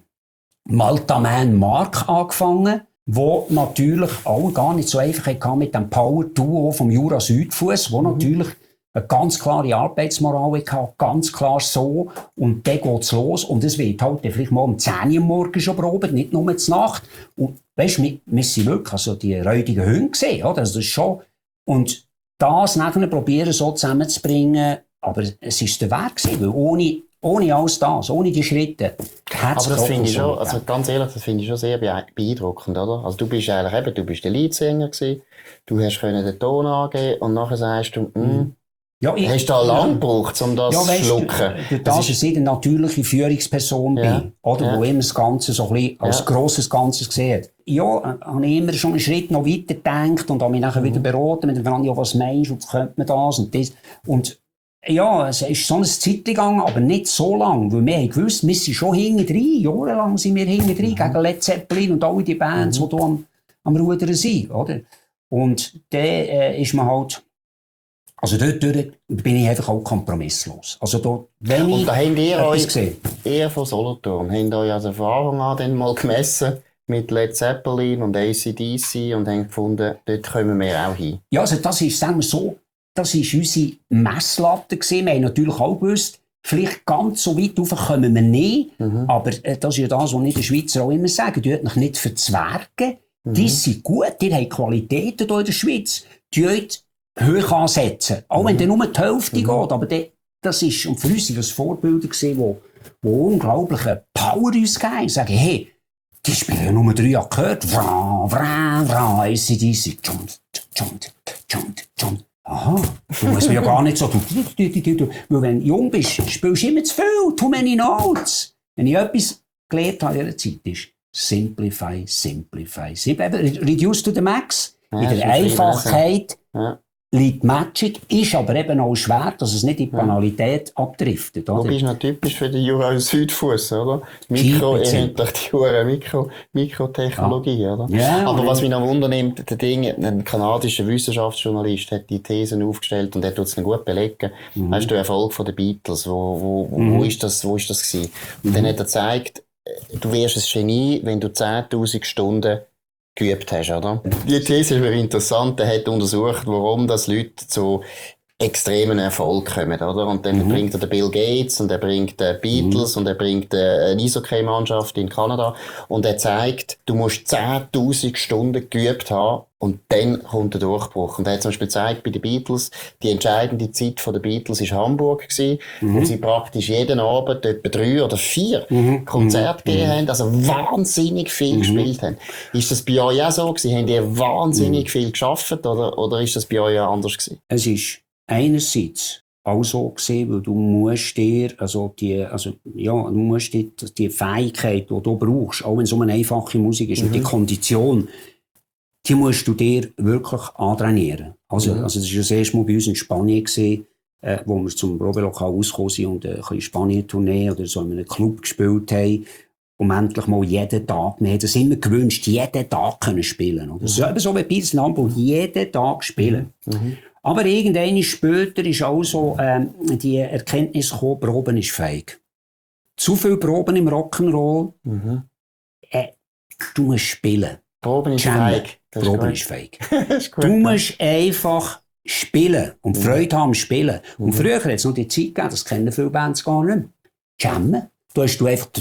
Malta-Man Mark angefangen, wo natürlich auch gar nicht so einfach hatte mit dem Power-Duo vom Jura Südfuss, wo mhm. natürlich eine ganz klare Arbeitsmoral hatte, ganz klar so. Und dann geht's los. Und es wird halt vielleicht mal um zehn Uhr morgens schon probiert, nicht nur zur Nacht. Und weisst, wir, wir sind wirklich also die räudigen Hunde gesehen, oder? Also das ist schon. Und das nachher probieren so zusammenzubringen. Aber es ist der Weg gewesen, weil ohne, ohne alles das, ohne die Schritte. Aber das finde ich schon, also ganz ehrlich, das finde ich schon sehr beeindruckend, oder? Also du bist eigentlich eben, du bist der Leadsänger gewesen, du hast können den Ton angeben und nachher sagst du, mm, ja, ich, hast du da lang gebraucht, um das ja, weißt, zu schlucken? Du, du, das ist eine natürliche Führungsperson ja, bin, oder? Ja. Wo immer das Ganze so ein bisschen als ja. grosses Ganzes gesehen. Ja, habe ich immer schon einen Schritt noch weiter gedacht und habe mich nachher mhm. wieder beraten mit dem Frank, ja, was meinst du, könnte man das und das. Und ja, es ist so eine Zeit gegangen, aber nicht so lang, weil wir haben gewusst, wir sind schon hinten drin, jahrelang sind wir hinten drin, mhm. gegen Led Zeppelin und all die Bands, mhm. die hier am, am Rudern sind, oder? Und dann äh, ist man halt, also dort bin ich einfach auch kompromisslos. Also dort, wenn und ich da habt ihr euch, ihr von Solothurn, habt euch also von Anfang an dann mal gemessen mit Led Zeppelin und A C D C und haben gefunden, dort kommen wir auch hin. Ja, also das ist, sagen wir so, das ist unsere Messlatte gewesen. Wir haben natürlich auch gewusst, vielleicht ganz so weit rauf kommen wir nicht, mhm. aber äh, das ist ja das, was ich den Schweizer auch immer sagen, die euch nicht verzwergen, mhm. die sind gut, die haben Qualitäten hier in der Schweiz, die euch hoch ansetzen. Auch wenn mhm. dann nur die Hälfte mhm. geht. Aber de, das ist, und für uns waren das Vorbilder gewesen, wo, wo unglaubliche Power uns geben. Sagen, hey, die spielen ja nur drei Akkorde. Vra, vra, vra, A C D C. Jump, jump, jump, jump. Aha, du musst mir ja gar nicht so tun. Weil wenn du jung bist, spielst du immer zu viel. Too many notes. Wenn ich etwas gelernt habe in dieser Zeit, ist simplify, simplify, simplify. Reduce to the max. Ja, in der Einfachheit. Ja. Liegt Magic, ist aber eben auch schwer, dass es nicht in die Banalität ja. abdriftet. Du bist noch typisch für den Jura Südfuss, oder? Mikro, endlich die Jura Mikro, Mikrotechnologie, ja. oder? Ja, aber was mich noch wundernimmt, der Ding, ein kanadischer Wissenschaftsjournalist hat die Thesen aufgestellt und er tut es dann gut belegen. Mhm. Weißt du, der Erfolg von den Beatles, wo, wo, wo, mhm. wo ist das, wo ist das gewesen? Und mhm. dann hat er gezeigt, du wirst ein Genie, wenn du zehntausend Stunden geübt hast, oder? Die These ist mir interessant. Er hat untersucht, warum das Leute zu extremen Erfolg kommen, oder? Und dann mhm. bringt er den Bill Gates und er bringt den Beatles mhm. und er bringt eine Eishockey-Mannschaft in Kanada und er zeigt, du musst zehntausend Stunden geübt haben und dann kommt der Durchbruch. Und er hat zum Beispiel gezeigt, bei den Beatles, die entscheidende Zeit der Beatles war Hamburg gewesen, mhm. wo sie praktisch jeden Abend etwa drei oder vier mhm. Konzerte mhm. gegeben haben, also wahnsinnig viel mhm. gespielt haben. Ist das bei euch auch so gewesen? Haben die wahnsinnig mhm. viel geschafft oder, oder ist das bei euch auch anders gewesen? Es ist einerseits auch so gesehen, weil du musst dir, also die, also, ja, du musst die, die Fähigkeit, die du brauchst, auch wenn es so eine einfache Musik ist, mhm. und die Kondition, die musst du dir wirklich antrainieren. Also, mhm. also das war das erste Mal bei uns in Spanien gewesen, äh, wo wir zum Probelokal rausgekommen sind und äh, ein bisschen Spanien-Tournee oder so in einem Club gespielt haben. Um endlich mal jeden Tag, wir haben das immer gewünscht, jeden Tag können spielen. Oder? Mhm. So, eben so wie bei uns in Hamburg, jeden Tag spielen. Mhm. Aber irgendwann später ist auch so ähm, die Erkenntnis gekommen, Proben ist feig. Zu viel Proben im Rock'n'Roll, mhm. äh, du musst spielen. Proben ist feig. Proben ist feig. Du musst einfach spielen und mhm. Freude haben am Spielen. Mhm. Und früher hat es noch die Zeit gegeben, das kennen viele Bands gar nicht mehr. Jammen. Du hast du einfach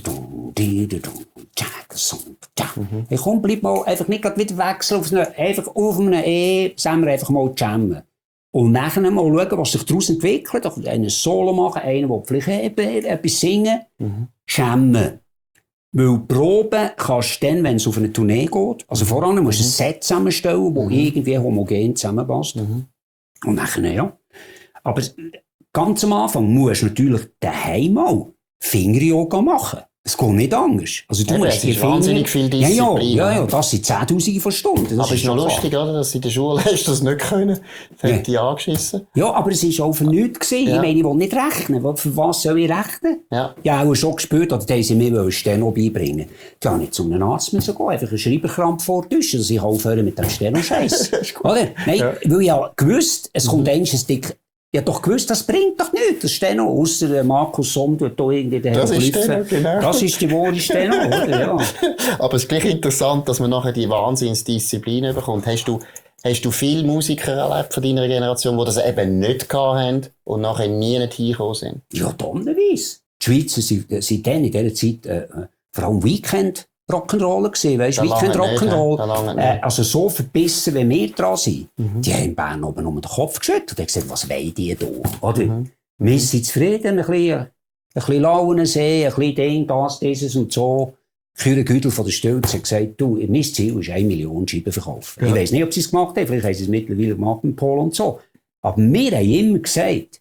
mhm. hey, komm, bleib mal einfach nicht wieder wechseln, aufs Neue. Einfach auf einem E, sagen wir einfach mal jammen. Und nachher mal schauen, was sich daraus entwickelt. Einen Solo machen, einer, der vielleicht etwas singen, mhm. schämen. Weil Proben kannst du dann, wenn es auf eine Tournee geht, also voran musst du mhm. ein Set zusammenstellen, das mhm. irgendwie homogen zusammenpasst. Mhm. Und nachher, ja. Aber ganz am Anfang musst du natürlich daheim mal Finger-Yoga machen. Es geht nicht anders. Also du ja, musst die wahnsinnig viel Disziplin. Ja, ja, ja, das sind Zehntausende von Stunden. Das aber ist noch lustig, oder, dass sie in der Schule hast das nicht können. Das ja. hat die angeschissen. Ja, aber es war auch für nichts gewesen. Ja. Ich meine, ich will nicht rechnen. Für was soll ich rechnen? Ja. Ich habe auch schon gespürt, oder die sie mir Steno beibringen. Da habe ich zu einem Arzt müssen gehen, einfach einen Schreiberkrampf vortäuschen, dass ich aufhören mit dem Steno-Scheiß. Oder? Nein, ja. weil ich ja gewusst, es mhm. kommt eigentlich ein Dick. Ich habe doch gewusst, das bringt doch nichts, das Steno. Ausser Markus Somm tut da irgendwie den Das ist Steno, genau. Das ist die wahre Steno, oder? Ja. Aber es ist gleich interessant, dass man nachher die Wahnsinnsdisziplin bekommt. Hast du, hast du viele Musiker erlebt von deiner Generation, die das eben nicht gehabt haben und nachher nie nicht hingekommen sind? Ja, tonnenweise. Die Schweizer sind, sind dann in dieser Zeit, äh, vor allem Weekend, Rock'n'Roller gesehen, weißt du, Weekend Rock'n'Roll. Äh, also so verbissen, wie wir dran sind. Mhm. Die haben in Bern oben um den Kopf geschüttelt und haben gesagt, was wollen die da? Oder? Mhm. Wir sind zufrieden, ein bisschen, ein bisschen Laune sehen, ein bisschen Ding, das, dieses und so. Küre Güdel von der Stölz hat gesagt, du, mein Ziel ist eine Million Scheiben verkaufen. Ja. Ich weiss nicht, ob sie es gemacht haben, vielleicht haben sie es mittlerweile gemacht mit Paul und so. Aber wir haben immer gesagt,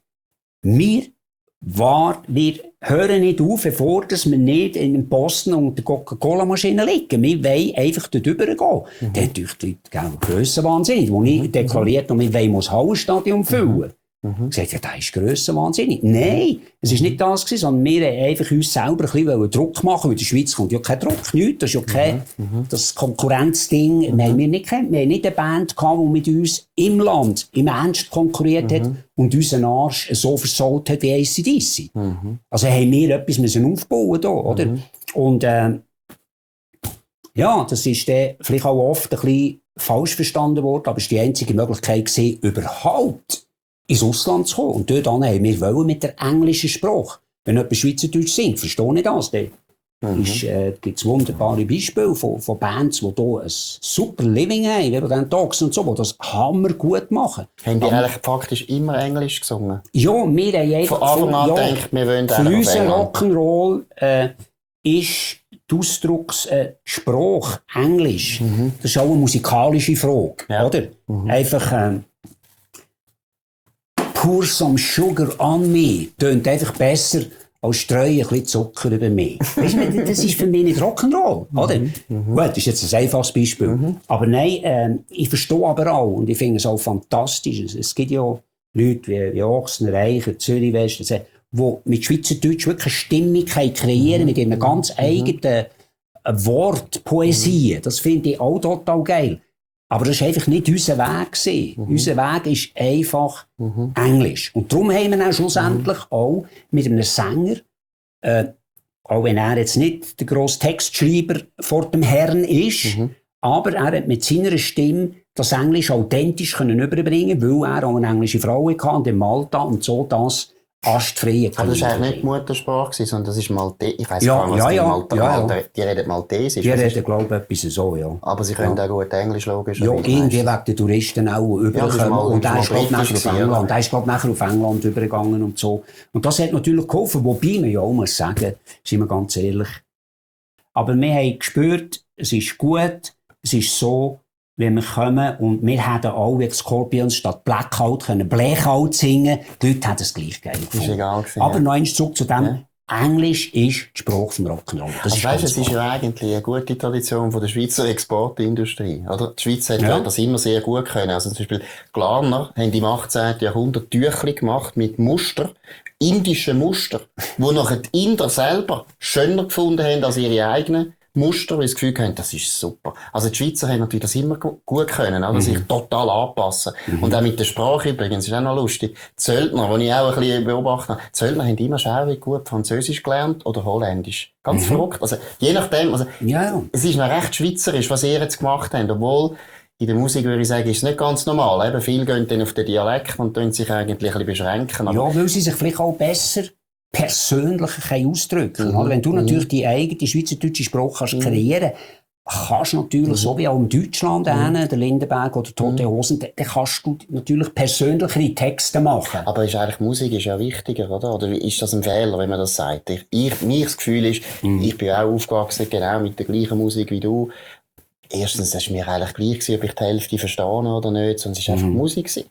wir War, wir hören nicht auf, bevor dass wir nicht in den Posten und der Coca-Cola-Maschine liegen. Wir wollen einfach dort rübergehen. Mhm. Das ist natürlich die Grössenwahnsinnig, wo ich deklariert habe, wir wollen das Hallenstadion füllen. Mhm. Ich sagte, ja, das ist Grössenwahnsinnig. Nein, es war nicht das gewesen, sondern wir wollten einfach uns selber ein bisschen Druck machen, weil in der Schweiz kommt ja kein Druck, nichts. Das ist ja kein, mhm. das Konkurrenzding, mhm. wir haben wir nicht gekannt. Wir haben nicht eine Band gehabt, die mit uns im Land, im Ernst konkurriert mhm. hat und unseren Arsch so versaut hat wie A C D C. Mhm. Also haben wir etwas müssen aufbauen da, oder? Mhm. Und, äh, ja, das ist dann vielleicht auch oft ein bisschen falsch verstanden worden, aber es war die einzige Möglichkeit gewesen, überhaupt ins Ausland zu kommen. Und dort haben wir wollen mit der englischen Sprache. Wenn jemand Schweizerdeutsch singt, verstehe ich das. Da mhm. äh, gibt es wunderbare Beispiele von, von Bands, die hier ein super Living haben, wie bei den Dogs und so, die das hammergut machen. Haben die Aber, eigentlich faktisch immer Englisch gesungen? Ja, wir haben einfach... Von Anfang an ja, gedacht, wir wollen für unseren Rock'n'Roll äh, ist die Ausdruckssprache äh, Englisch. Mhm. Das ist auch eine musikalische Frage, ja. oder? Mhm. Einfach... Äh, Pour some sugar on me tönt einfach besser als streuen ein bisschen Zucker über mich. Weißt du, das ist für mich nicht Rock'n'Roll, oder? Mhm. Gut, das ist jetzt ein einfaches Beispiel. Mhm. Aber nein, äh, ich verstehe aber auch und ich finde es auch fantastisch. Es, es gibt ja Leute wie, wie Ochsner, Reicher, Zürich, West, die mit Schweizerdeutsch wirklich eine Stimmigkeit kreieren, mhm. mit ihren ganz eigenen Wortpoesie. Mhm. Das finde ich auch total geil. Aber das war einfach nicht unser Weg gewesen. Mhm. Unser Weg ist einfach mhm. Englisch. Und darum haben wir auch schlussendlich mhm. auch mit einem Sänger, äh, auch wenn er jetzt nicht der grosse Textschreiber vor dem Herrn ist, mhm. aber er hat mit seiner Stimme das Englisch authentisch können überbringen, weil er auch eine englische Frau hatte in Malta und so das astfreie. Aber das war eigentlich nicht die Muttersprache, sondern das ist Maltesisch. Ich weiss ja, gar nicht, ja, was ja, Malta, ja, Malta, ja. die reden Maltesisch. Die reden, glaube ich, etwas so, ja. Aber sie können ja. auch gut Englisch, logisch. Ja, irgendwie wegen den Touristen auch übergekommen. Ja, und er ist, glaube ich, nachher auf England, er ist, glaube ich, nachher auf England übergegangen und so. Und das hat natürlich geholfen, wobei man ja auch muss sagen, sind wir ganz ehrlich. Aber wir haben gespürt, es ist gut, es ist so, wenn wir kommen und wir hätten auch wie die Scorpions statt Blackout können Blackout singen, die Leute hätten es gleich geil gefunden. Das ist egal gewesen, aber ja. noch eins zurück zu dem, ja. Englisch ist die Sprache vom Rock'n'Roll. Das also ist weißt, es ist ja eigentlich eine gute Tradition von der Schweizer Exportindustrie. Oder? Die Schweiz hat ja. das immer sehr gut können. Also zum Beispiel Glarner haben im achtzehnten Jahrhundert Tüchli gemacht mit Muster, indischen Muster, wo nachher die Inder selber schöner gefunden haben als ihre eigenen Muster, weil sie das Gefühl haben, das ist super. Also die Schweizer haben natürlich das immer gut können, oder? Mhm. Sich total anpassen. Mhm. Und auch mit der Sprache übrigens, ist auch noch lustig. Die Söldner, die ich auch ein bisschen beobachtet habe, die Söldner haben immer schaurig gut Französisch gelernt oder Holländisch. Ganz mhm. verrückt. Also je nachdem, also ja. es ist noch recht schweizerisch, was ihr jetzt gemacht habt, obwohl in der Musik würde ich sagen, ist es nicht ganz normal. Eben, viele gehen dann auf den Dialekt und tun sich eigentlich ein bisschen beschränken. Aber ja, weil sie sich vielleicht auch besser persönlicher ausdrücken können. Mhm. Wenn du natürlich die eigene schweizerdeutsche Sprache kannst kreieren, kannst du natürlich, mhm. so wie auch in Deutschland, mhm. einen, der Lindenberg oder Tote Hosen, mhm. dann kannst du natürlich persönlichere Texte machen. Aber ist eigentlich Musik ist ja wichtiger, oder? Oder ist das ein Fehler, wenn man das sagt? Ich, ich, mir das Gefühl ist, mhm. ich bin auch aufgewachsen, genau mit der gleichen Musik wie du. Erstens, es war mir eigentlich gleich gewesen, ob ich die Hälfte verstehe oder nicht, sondern es war einfach mhm. Musik gewesen.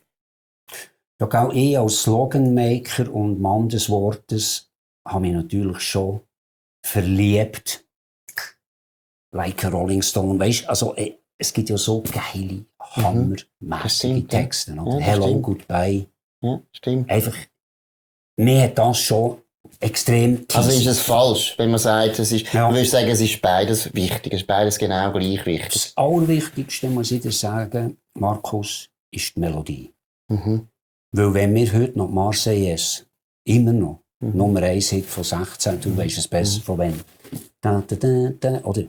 Ja, auch ich als Sloganmaker und Mann des Wortes habe mich natürlich schon verliebt. Like a Rolling Stone, weißt, also äh, es gibt ja so geile, hammermässige Texte, oder? Ja, Hello, stimmt. Goodbye. Ja, stimmt. Einfach, mir hat das schon extrem. Also ist es falsch, wenn man sagt, es ist, ja. Du würdest sagen, es ist beides wichtig, es ist beides genau gleich wichtig. Das Allerwichtigste, muss ich dir sagen, Markus, ist die Melodie. Mhm. Weil wenn wir heute noch Marseillaise immer noch mhm. Nummer eins Hit von sechzehn, du weißt es besser mhm. von wem. Da, da, da, da, oder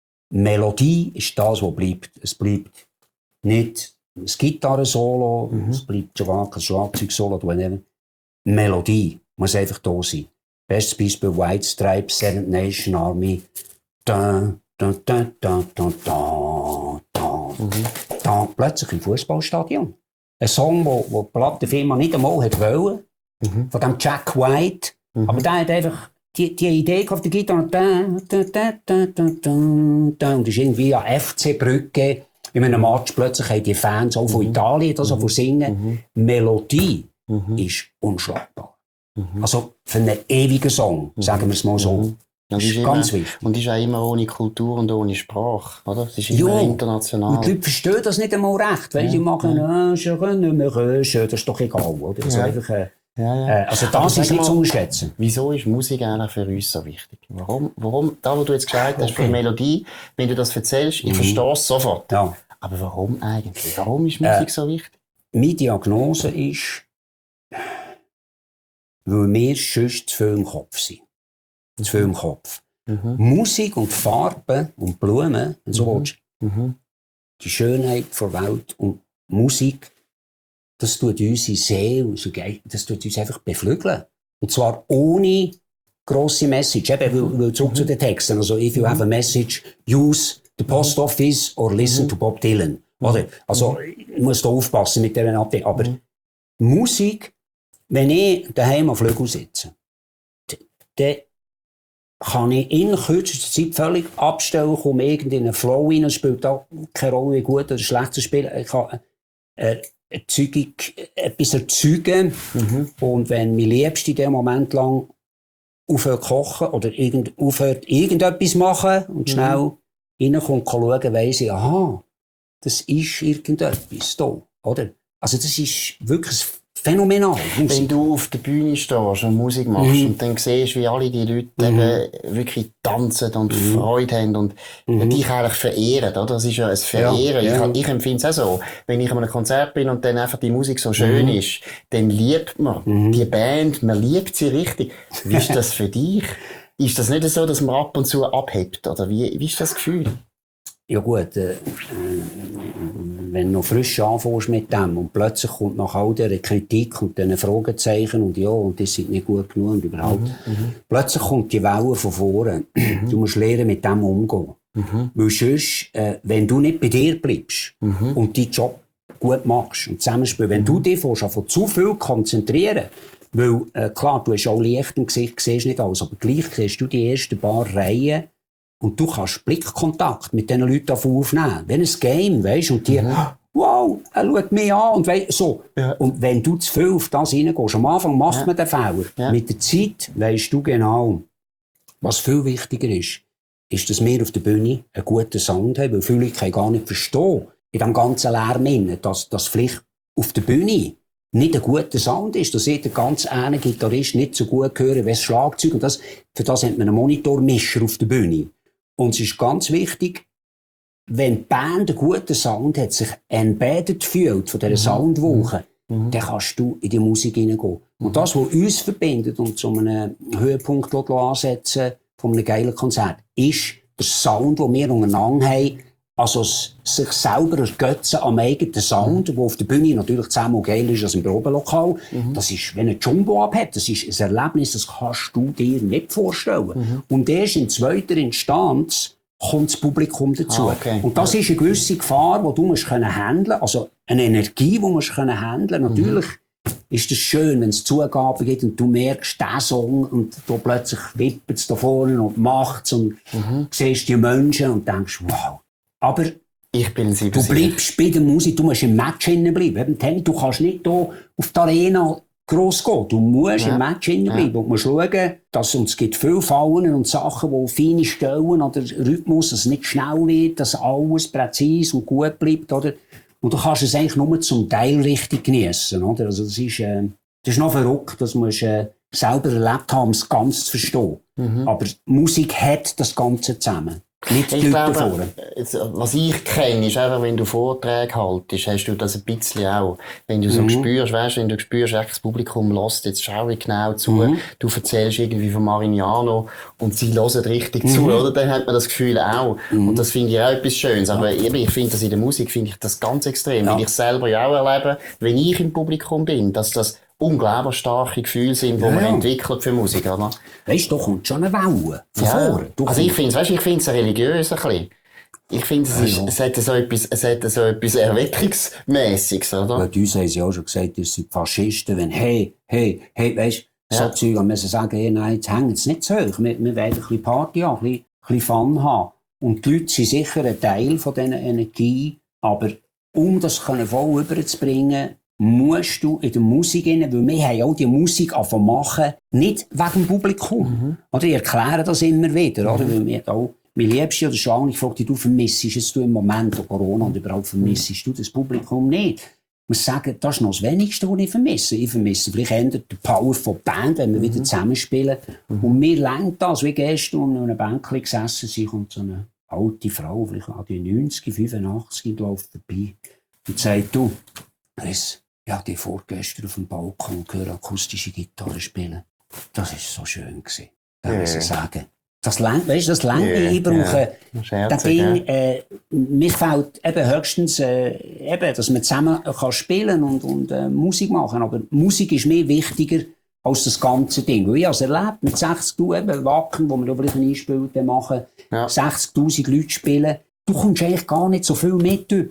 Melodie ist das, was bleibt. Es bleibt nicht das Gitarre-Solo, mhm. es bleibt schon gar kein Schlagzeug-Solo, whatever. Melodie muss einfach da sein. Bestes Beispiel White Stripes, Seventh Nation Army. Da, da, da, da, da, da, da. Mhm. Da plötzlich im Fußballstadion. Ein Song, wo, wo die Plattenfirma nicht einmal hat wollen, mhm. von dem Jack White. Mhm. Aber der hat einfach die, die Idee auf der Gitarre. Da, da, da, da, da, da, da. Und ist irgendwie an F C-Brücke. In einem Match plötzlich haben die Fans auch von mhm. Italien das mhm. singen. Mhm. Melodie mhm. ist unschlagbar. Mhm. Also für einen ewigen Song, mhm. sagen wir es mal so. Mhm. Das ist, ist ganz immer, wichtig. Und ist auch immer ohne Kultur und ohne Sprache, oder? Es ist immer ja, international. Und die Leute verstehen das nicht einmal recht. Weil ja, sie machen, ja. äh, das ist doch egal, oder? Also, ja. einfach, äh, ja, ja. Äh, also das ist nicht zu unterschätzen. Wieso ist Musik eigentlich für uns so wichtig? Warum, warum da, wo du jetzt gesagt hast, okay. für Melodie, wenn du das erzählst, ich mhm. verstehe es sofort. Ja. Aber warum eigentlich? Warum ist Musik äh, so wichtig? Meine Diagnose ist, weil wir sonst zu viel im Kopf sind. Zu viel im Kopf. Mhm. Musik und Farben und Blumen, und so mhm. willst, mhm. die Schönheit der Welt und Musik, das tut unsere Seele, das tut uns einfach beflügeln. Und zwar ohne grosse Message. Eben, weil zurück mhm. zu den Texten. Also, if you have a message, use the post office or listen mhm. to Bob Dylan. Oder? Also, ich muss da aufpassen mit dieser Abdeckung. Aber mhm. Musik, wenn ich daheim am Flügel sitze, dann kann ich in kürzester Zeit völlig abstellen, komme irgendwie in einen Flow rein, es spielt auch keine Rolle, wie gut oder schlecht zu spielen. Ich kann äh, Erzeugung, etwas erzeugen. Mhm. Und wenn mein Liebste in dem Moment lang aufhört zu kochen oder irgend, aufhört irgendetwas machen und schnell mhm. reinkommt und schauen, weiss ich, aha, das ist irgendetwas da, oder? Also das ist wirklich phänomenal. Musik. Wenn du auf der Bühne stehst und Musik machst mhm. und dann siehst, wie alle die Leute mhm. eben wirklich tanzen und mhm. Freude haben und mhm. dich eigentlich verehren, oder? Das ist ja ein Verehren. Ja, ja. Ich, ich empfinde es auch so. Wenn ich an einem Konzert bin und dann einfach die Musik so schön mhm. ist, dann liebt man mhm. die Band, man liebt sie richtig. Wie ist das für dich? Ist das nicht so, dass man ab und zu abhebt? Oder wie, wie ist das Gefühl? Ja gut, äh, wenn du noch frisch anfängst mit dem und plötzlich kommt nach all dieser Kritik und diesen Fragezeichen und ja, und das sind nicht gut genug und überhaupt, mhm, plötzlich kommt die Welle von vorne. Mhm. Du musst lernen, mit dem umzugehen. Mhm. Weil sonst, äh, wenn du nicht bei dir bleibst mhm. und deinen Job gut machst und zusammenspielst, wenn mhm. du dich von zu viel konzentrieren, weil äh, klar, du hast auch Licht im Gesicht, siehst nicht alles, aber gleich siehst du die ersten paar Reihen. Und du kannst Blickkontakt mit diesen Leuten aufnehmen. Wenn ein Game, weisst, und die, mhm. wow, er schaut mich an, und weiss, so. Ja. Und wenn du zu viel auf das reingehst, am Anfang macht ja. man den Fehler. Ja. Mit der Zeit weisst du genau, was viel wichtiger ist, ist, dass wir auf der Bühne einen guten Sound haben, weil viele Leute können gar nicht verstehen, in diesem ganzen Lärm, dass, dass vielleicht auf der Bühne nicht ein guter Sound ist, dass jeder ganz eine Gitarrist nicht so gut hören wie das Schlagzeug. Und das, für das hat man einen Monitormischer auf der Bühne. Und es ist ganz wichtig, wenn die Band einen guten Sound hat, sich embedded fühlt von dieser mhm. Soundwoche, mhm. dann kannst du in die Musik hineingehen. Mhm. Und das, was uns verbindet und zu einem Höhepunkt ansetzen von einem geilen Konzert, ist der Sound, den wir untereinander haben. Also sich selber ergötzen am eigenen Sound, mhm. der auf der Bühne natürlich zehnmal geiler ist als im Probelokal. Mhm. Das ist, wenn ein Jumbo abhat, das ist ein Erlebnis, das kannst du dir nicht vorstellen. Mhm. Und erst in zweiter Instanz kommt das Publikum dazu. Ah, okay. Und das ist eine gewisse Gefahr, die du musst können handeln, also eine Energie, die du musst können handeln. Natürlich mhm. ist es schön, wenn es Zugaben gibt und du merkst, diesen Song und du plötzlich wippt es da vorne und macht es und mhm. siehst die Menschen und denkst, wow. Aber ich bin sie du bleibst bei der Musik, du musst im Match bleiben. Du kannst nicht hier auf die Arena gross gehen. Du musst ja. im Match bleiben ja. und musst schauen, dass und es gibt viele Fallen und Sachen, die feine Stellen oder Rhythmus, dass es nicht schnell wird, dass alles präzise und gut bleibt. Oder? Und du kannst es eigentlich nur zum Teil richtig genießen. Oder? Also das, ist, äh, das ist noch verrückt, das musst du äh, selber erlebt haben, um es ganz zu verstehen. Mhm. Aber Musik hat das Ganze zusammen. Nicht ich glaube, was ich kenne, ist einfach, wenn du Vorträge haltest, hast du das ein bisschen auch. Wenn du so mhm. spürst, weißt, wenn du spürst, das Publikum lässt jetzt schau ich genau zu, mhm. du erzählst irgendwie von Marignano und sie hören richtig mhm. zu, oder? Dann hat man das Gefühl auch. Mhm. Und das finde ich auch etwas Schönes. Aber ja. eben, ich finde das in der Musik, finde ich das ganz extrem. Ja. Weil ich selber ja auch erlebe, wenn ich im Publikum bin, dass das unglaublich starke Gefühle sind, die ja, man ja. entwickelt für Musik, oder? Weißt du, da kommt schon eine Welle von ja. vorne. Also ich finde es, weißt, ich finde es religiös ein bisschen. Ich finde, es, ja, ja. es hat so etwas, es hat so etwas Erweckungsmässiges, oder? Ja, uns haben sie auch schon gesagt, das sind Faschisten, wenn, hey, hey, hey, weißt du, ja. so Zeug, und müssen sagen, hey, nein, jetzt hängen sie nicht so hoch. Wir, wir wollen ein bisschen Party haben, ein bisschen, ein bisschen Fun haben. Und die Leute sind sicher ein Teil von dieser Energie, aber um das voll rüberzubringen, musst du in der Musik rein, weil wir haben auch die Musik anfangen machen, nicht wegen dem Publikum. Mhm. Oder ich erkläre das immer wieder, mhm. oder? Weil wir auch, mein Liebster oder schon, ich frage dich, du vermisst es du im Moment von Corona und überhaupt vermisst du das Publikum nicht. Ich muss sagen, das ist noch das Wenigste, was ich vermisse. Ich vermisse vielleicht eher die Power von der Band, wenn wir mhm. wieder zusammenspielen. Mhm. Und mir lenkt das, wie gestern um einem Bänkchen gesessen sind, kommt so eine alte Frau, vielleicht an die neunzig, fünfundachtzig, läuft vorbei und sagt, du, Chris, ja, die vorgestern auf dem Balkon gehört akustische Gitarre spielen. Das war so schön gewesen. Da yeah. muss ich sagen. Das längt, weißt du, das längt yeah. ich brauche. Yeah. Das Ding, ja. äh, mir fällt eben höchstens, äh, eben, dass man zusammen kann spielen und, und äh, Musik machen. Aber Musik ist mir wichtiger als das ganze Ding. Weil ich habe es erlebt, mit sechzigtausend eben Wacken, wo wir da vielleicht ein Einspiel machen, ja. sechzigtausend Leute spielen. Du kommst eigentlich gar nicht so viel mit über.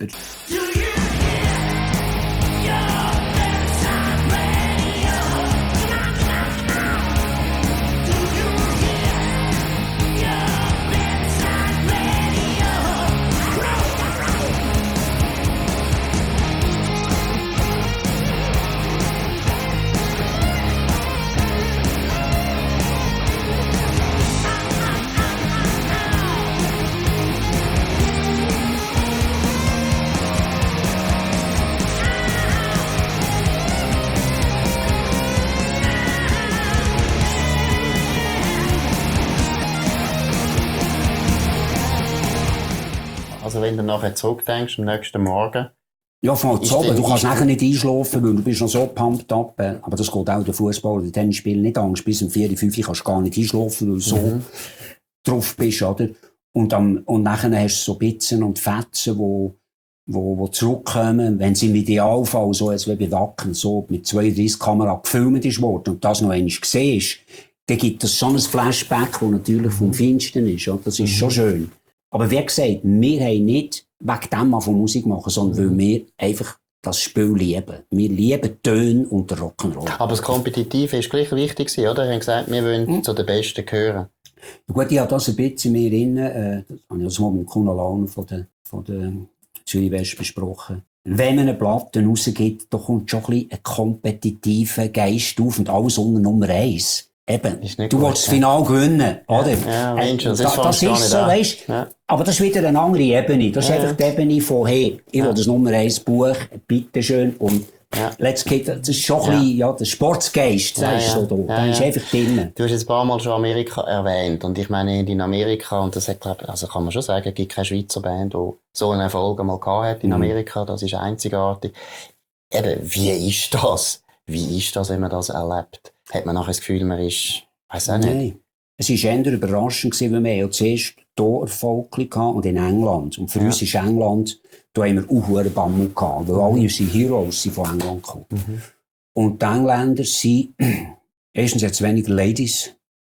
Also wenn du nachher zurückdenkst, am nächsten Morgen. Ja, von oben. Du kannst nachher nicht einschlafen, weil du bist noch so pumped up. Aber das geht auch der Fußball oder Tennisspiel nicht Angst. Bis um vier, fünf kannst du gar nicht einschlafen, weil du so mhm. drauf bist, oder? Und, am, und nachher hast du so Bitzen und Fetzen, wo, wo, wo zurückkommen, wenn sie im Idealfall, so als wie bei Wacken, so mit zweiunddreißig Kamera gefilmt ist worden und das noch einmal siehst, dann gibt es schon ein Flashback, das natürlich vom Feinsten ist. Oder? Das ist mhm. schon schön. Aber wie gesagt, wir haben nicht wegen dem von Musik machen, sondern mhm. weil wir einfach das Spiel lieben. Wir lieben Töne und den Rock'n'Roll. Aber das Kompetitive ist gleich wichtig, oder? Wir haben gesagt, wir wollen mhm. zu den Besten gehören. Ja, gut, ich habe das ein bisschen mehr drin, äh, das habe ich also mal mit Kuno Laun von der, von der Zürich West besprochen. Wenn man eine Platte rausgibt, da kommt schon ein bisschen ein kompetitiver Geist auf und alles unter Nummer eins. Eben, du willst das Finale gewinnen, oder? Ja, Mensch, das, äh, das, das ist so, weißt du? Ja. Aber das ist wieder eine andere Ebene. Das ist ja. einfach die Ebene von, hey, ich will ja. das Nummer eins Buch, bitteschön, und ja. let's get, das ist schon ein bisschen, ja, der Sportsgeist, ja, sagst du ja. so da. Ja, da ist ja. einfach drin. Du hast jetzt ein paar Mal schon Amerika erwähnt, und ich meine, in Amerika, und das hat, also kann man schon sagen, es gibt keine Schweizer Band, die so einen Erfolg einmal gehabt hat in Amerika, das ist einzigartig. Eben, wie ist das? Wie ist das, wenn man das erlebt? Hat man nachher das Gefühl, man ist, weiss auch nicht. Nein. Es war eher überraschend, weil wir ja zuerst hier Erfolg hatten und in England. Und für ja. uns ist England, da haben wir auch einen Bammel gehabt, weil alle unsere Heroes sind von England gekommen. Mhm. Und die Engländer sind, erstens jetzt weniger Ladies,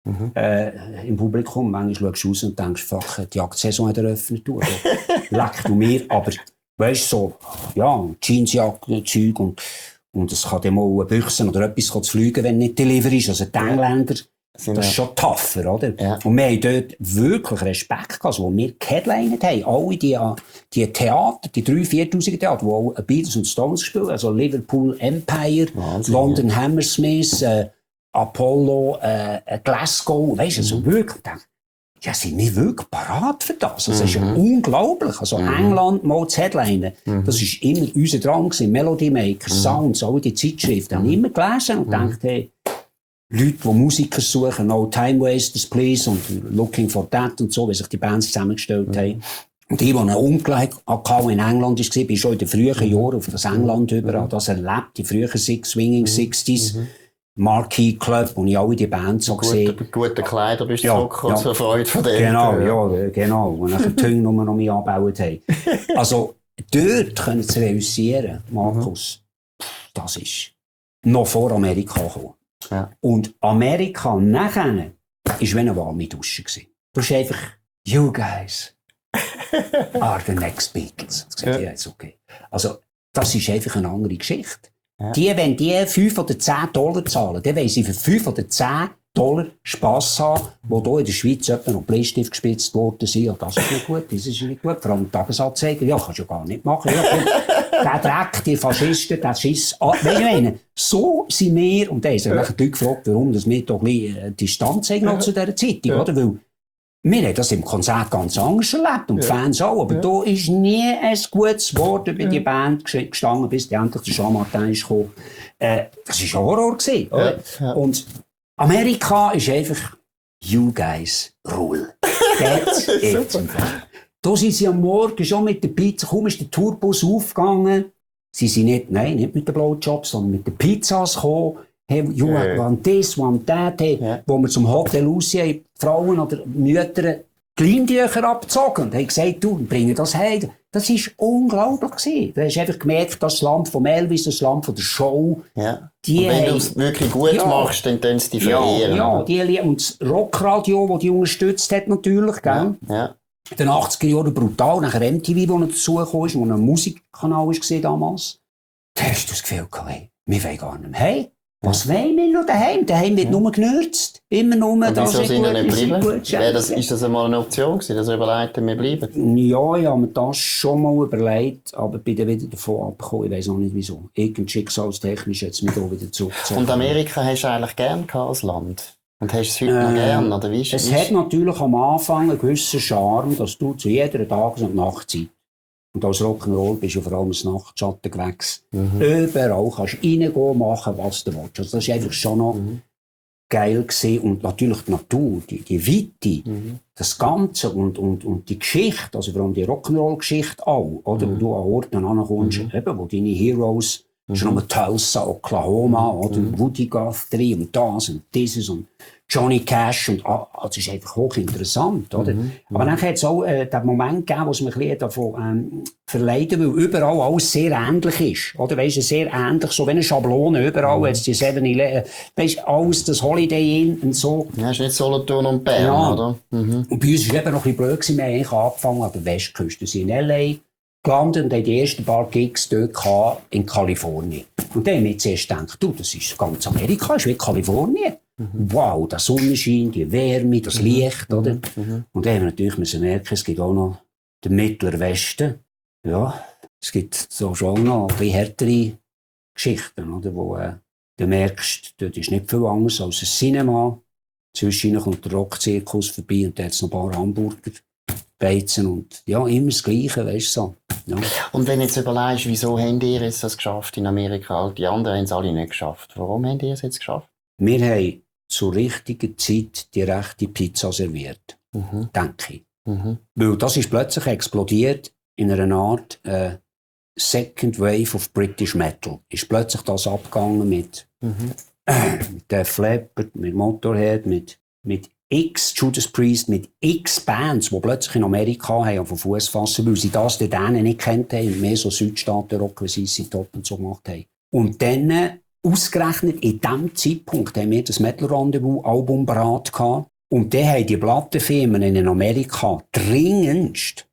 mhm. äh, im Publikum. Manchmal schaust du raus und denkst, fuck, die Jagdsaison hat eröffnet. Leck du mir. Aber weißt du, so, ja, Jeansjacke, Zeug und, und es kann dann mal Büchsen oder etwas zu fliegen, wenn nicht delivery ist. Also die Engländer, das ist schon tougher, oder? Ja. Und wir haben dort wirklich Respekt gehabt, also, wo wir geheadlined haben. Alle die, die Theater, die dreitausend, viertausend Theater, die auch Beatles und Stones spielen, also Liverpool Empire, Wahnsinn, London ja. Hammersmith, äh, Apollo, äh, Glasgow, weißt du, also mhm. wirklich, ja, sind wir wirklich parat für das? Also, das ist ja mhm. unglaublich. Also, mhm. England mal zu headlinen, mhm. das war immer unser Drang gewesen. Melody Maker, mhm. Sounds, alle die Zeitschriften, mhm. haben immer gelesen und mhm. gedacht, hey, Leute, die Musiker suchen, No Time Wasters, Please, und Looking for That und so, wie sich die Bands zusammengestellt mhm. haben. Und ich, die einen Onkel in England war, bin schon in den frühen Jahren auf das England mhm. über, das erlebt, die frühen Six, Swinging mhm. Sixties. Mhm. Marquee Club, wo ich alle die Bands so gesehen habe. Gute Kleider bist du ja, zurückgekommen, ja. zur Freude von dem. Genau, ja, genau. Und nachher die Hünge nur noch mehr angebaut haben. Also, dort können sie realisieren, Markus, das ist noch vor Amerika gekommen. Ja. Und Amerika nachher war wie eine warme Dusche. Das ist einfach, you guys are the next Beatles. Das ja. jetzt okay. Also, das ist einfach eine andere Geschichte. Ja. Die, wenn die fünf oder zehn Dollar zahlen, dann wollen sie für fünf oder zehn Dollar Spass haben, wo hier in der Schweiz etwa noch Bleistift gespitzt worden sind. Ja, das ist nicht gut, das ist nicht gut. Vor allem die Tagesanzeiger, ja, kannst du ja gar nicht machen. Ja, der Dreck, die Faschisten, der Schiss. Ah, weißt du, meine, so sind wir, und da haben sie ja. mich gefragt, warum dass wir doch ein bisschen Distanz haben ja. zu dieser Zeitung, ja. oder? Weil wir haben das im Konzert ganz anders erlebt und die ja. Fans auch, aber ja. da ist nie ein gutes Wort über ja. die Band gestanden, bis endlich der Jean Martin ist gekommen. Äh, das war Horror gewesen, oder? Ja. Ja. Und Amerika ist einfach, you guys rule. That's it. Da sind sie am Morgen schon mit der Pizza, kaum ist der Tourbus aufgegangen. Sie sind nicht, nein, nicht mit den Blowjobs, sondern mit den Pizzas gekommen. Hey, you yeah. want this, want that. Hey, yeah. Wo wir zum Hotel raus haben, Frauen oder Mütter die Leintücher abgezogen und haben gesagt, du, bring das heim. Das war unglaublich gewesen. Du hast einfach gemerkt, das Land von Elvis, das Land von der Show. Ja. Die und wenn du es wirklich gut ja, machst, dann tun sie dich verehren. Ja, ja die, und das Rockradio, das die unterstützt hat natürlich, gell? Ja. Ja. In den achtziger Jahren brutal, nachher M T V, wo er dazugekommen ist, wo ein Musikkanal war damals. Da hast du das Gefühl gehabt, hey, wir wollen gar nicht mehr heim. Was wollen wir noch daheim? Daheim wird ja. nur genürzt. Immer nur, und das ist gut, nicht bleiben? Gut, ja, das, ist das einmal eine Option gewesen, dass ihr überlegt, wir bleiben? Ja, ich habe mir das schon mal überlegt, aber bin dann wieder davon abgekommen. Ich weiss auch nicht wieso. Irgend schicksalstechnisch hat es mich auch wieder zurückgezogen. Und Amerika hast du eigentlich gern als Land? Und hast du es heute äh, noch gern? Oder wie ist, es wie hat natürlich am Anfang einen gewissen Charme, dass du zu jeder Tages- und Nachtzeit, und als Rock'n'Roll bist du vor allem das Nachtschattengewächs. Mhm. Überall kannst du reingehen, machen, was du willst. Also das war einfach schon noch mhm. geil gewesen. Und natürlich die Natur, die, die Weite, mhm. das Ganze und, und, und die Geschichte, also vor allem die Rock'n'Roll-Geschichte auch, oder? Mhm. Wo du an Orten ankommst, mhm. eben, wo deine Heroes, mhm. schon mal Tulsa, Oklahoma, mhm. oder Woody Guthrie und das und dieses und Johnny Cash und ah, das ist einfach hochinteressant, oder? Mhm. Aber dann hat es auch äh, den Moment gegeben, wo es mich ein bisschen davon ähm, verleiten, weil überall alles sehr ähnlich ist, oder? Weisst du, sehr ähnlich, so wie eine Schablone, überall, mhm. jetzt die seven eleven, weisst du, alles, das Holiday Inn und so. Ja, ist nicht Solothurn und Bern, ja. oder? Mhm. Und bei uns war es eben noch ein bisschen blöd gewesen, wir haben eigentlich angefangen an der Westküste, wir sind in L A gelandet und haben die ersten paar Gigs dort gehabt, in Kalifornien. Und dann haben wir zuerst gedacht, du, das ist ganz Amerika, das ist wie Kalifornien. Mhm. Wow, der Sonnenschein, die Wärme, das Licht, mhm. oder? Mhm. Und dann haben wir natürlich müssen merken, es gibt auch noch den Mittleren Westen. Ja, es gibt so schon noch ein bisschen härtere Geschichten, oder? Wo äh, du merkst, dort ist nicht viel anders als ein Cinema. Zwischen kommt der Rockzirkus vorbei und da hat es noch ein paar Hamburger, Beizen und ja, immer das Gleiche, weißt du so. Ja. Und wenn du jetzt überlegst, wieso habt ihr jetzt das geschafft in Amerika? Die anderen haben es alle nicht geschafft. Warum habt ihr es jetzt geschafft? Wir haben zur richtigen Zeit die rechte Pizza serviert. Mhm. Denke ich. Mhm. Weil das ist plötzlich explodiert in einer Art äh, Second Wave of British Metal. Ist plötzlich das abgegangen mit, mhm. äh, mit Def Leppard, mit Motorhead, mit, mit X Judas Priest, mit X Bands, die plötzlich in Amerika haben von Fuß fassen, weil sie das den Dänen nicht kennt haben und mehr so Südstaaten-Rock, wie sie es in Top und so gemacht haben. Und dann ausgerechnet in diesem Zeitpunkt haben wir das Metal Rendezvous-Album bereit gehabt. Und dann haben die Plattenfirmen in Amerika dringendst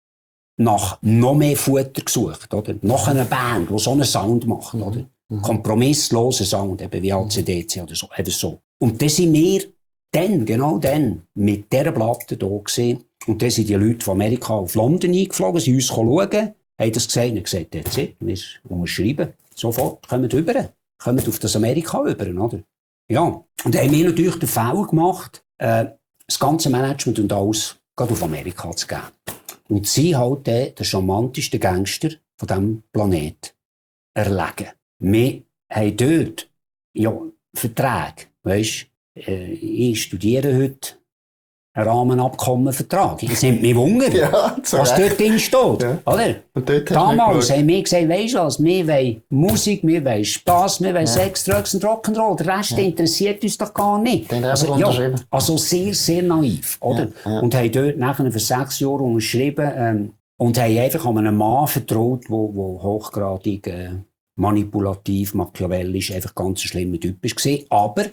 nach noch mehr Futter gesucht, oder? Nach einer Band, die so einen Sound macht, oder? Mhm. Kompromisslosen Sound, eben wie A C D C oder so, eben so. Und dann sind wir dann, genau dann, mit dieser Platte da gewesen. Und dann sind die Leute von Amerika auf London eingeflogen, sind uns schauen, haben das gesagt und gesagt, that's it, wir unterschreiben. Sofort, kommt rüber, kommt auf das Amerika rüber, oder? Ja. Und dann haben wir natürlich den Fall gemacht, äh, das ganze Management und alles gerade auf Amerika zu geben. Und sie halt den, den charmantesten Gangster von diesem Planet erlegen. Wir haben dort ja, Verträge, weisst, äh, ich studiere heute einen Rahmenabkommenvertrag. Es nimmt mich Wunder, ja, was dort drin steht. Ja. Oder? Damals haben wir gesagt, weisst du was, wir wollen Musik, wir wollen Spass, wir wollen ja. Sex, Drugs und Rock'n'Roll. Der Rest ja. interessiert uns doch gar nicht. Den also, ja, also sehr, sehr naiv. Oder? Ja. Ja. Und haben dort nachher für sechs Jahre unterschrieben ähm, und haben einfach an einen Mann vertraut, der hochgradig äh, manipulativ, machiavellisch, einfach ganz ein schlimmer Typ war. Aber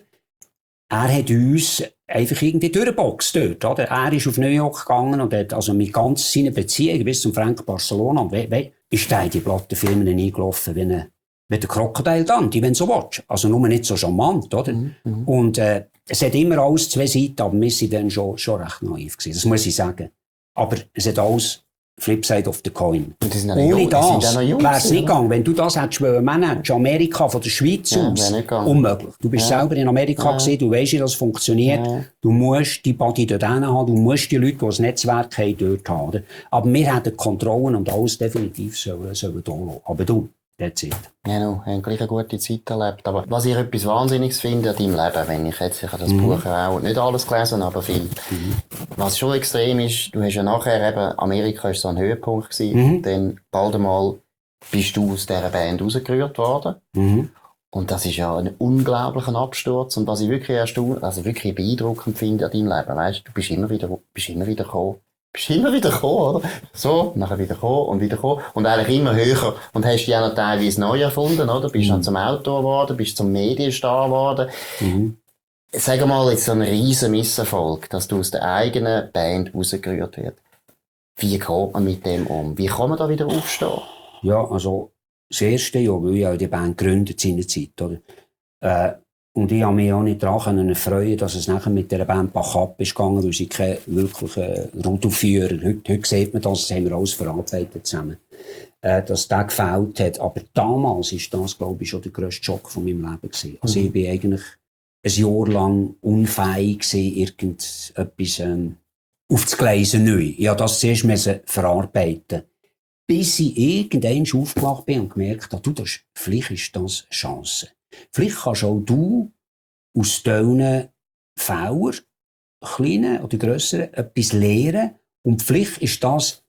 er hat uns einfach irgendwie durchgeboxt dort, oder? Er ist auf New York gegangen und hat also mit ganz seinen Beziehungen bis zum Frank Barcelona und we, we, ist da in die Plattenfirmen eingelaufen wie, eine, wie der Crocodile Dundee, wenn du so willst. Also nur nicht so charmant, oder? Mhm. Und äh, es hat immer alles zwei Seiten, aber wir waren dann schon, schon recht naiv gewesen, das muss ich sagen. Aber es hat alles Flipside of the Coin. Ohne das wäre es nicht gegangen. Wenn du das hättest managen, Amerika von der Schweiz ja, aus, unmöglich. Du bist ja. selber in Amerika ja. gesehen, du weißt, wie das funktioniert. Ja. Du musst die Body dort haben, du musst die Leute, die das Netzwerk haben, dort haben. Aber wir hätten Kontrollen und alles definitiv sollen, sollen da lassen. Aber du, that's it. Genau, wir haben gleich eine gute Zeit erlebt. Aber was ich etwas Wahnsinniges finde an deinem Leben, wenn ich jetzt, ich habe das mhm. Buch auch nicht alles gelesen, aber viel. Mhm. Was schon extrem ist, du hast ja nachher eben, Amerika war so ein Höhepunkt gewesen, mhm. dann bald einmal bist du aus dieser Band rausgerührt worden. Mhm. Und das ist ja ein unglaublicher Absturz. Und was ich wirklich erstaunt, also wirklich beeindruckend finde an deinem Leben, weißt, du bist immer wieder, bist immer wieder gekommen. Bist immer wieder gekommen, oder? So, nachher wieder gekommen und wieder gekommen. Und eigentlich immer höher. Und hast dich auch noch teilweise neu erfunden, oder? Bist mhm. dann zum Autor geworden, bist zum Medienstar geworden. Mhm. Sag mal, jetzt so ein riesen Misserfolg, dass du aus der eigenen Band rausgerührt wirst. Wie geht man mit dem um? Wie kann man da wieder aufstehen? Ja, also, das erste Jahr, weil ich auch die Band gegründet in der Zeit, oder? Äh, Und ich habe mich auch nicht daran freuen, dass es nachher mit dieser Band Bach ab ist gegangen, weil sie kein wirklicher Rudelführer. Heute, heute sieht man das, das haben wir alles verarbeitet zusammen. Äh, dass der gefällt hat. Aber damals war das, glaube ich, schon der grösste Schock von meinem Leben gewesen. Also mhm. ich bin eigentlich ein Jahr lang unfähig gewesen, irgendetwas ähm, aufzugleisen neu. Ich musste das zuerst müssen verarbeiten. Bis ich irgendwann aufgewacht bin und gemerkt habe, du, das, vielleicht ist das eine Chance. Vielleicht kannst auch du aus deinen Fehlern, kleinen oder grösseren, etwas lernen. Und vielleicht ist das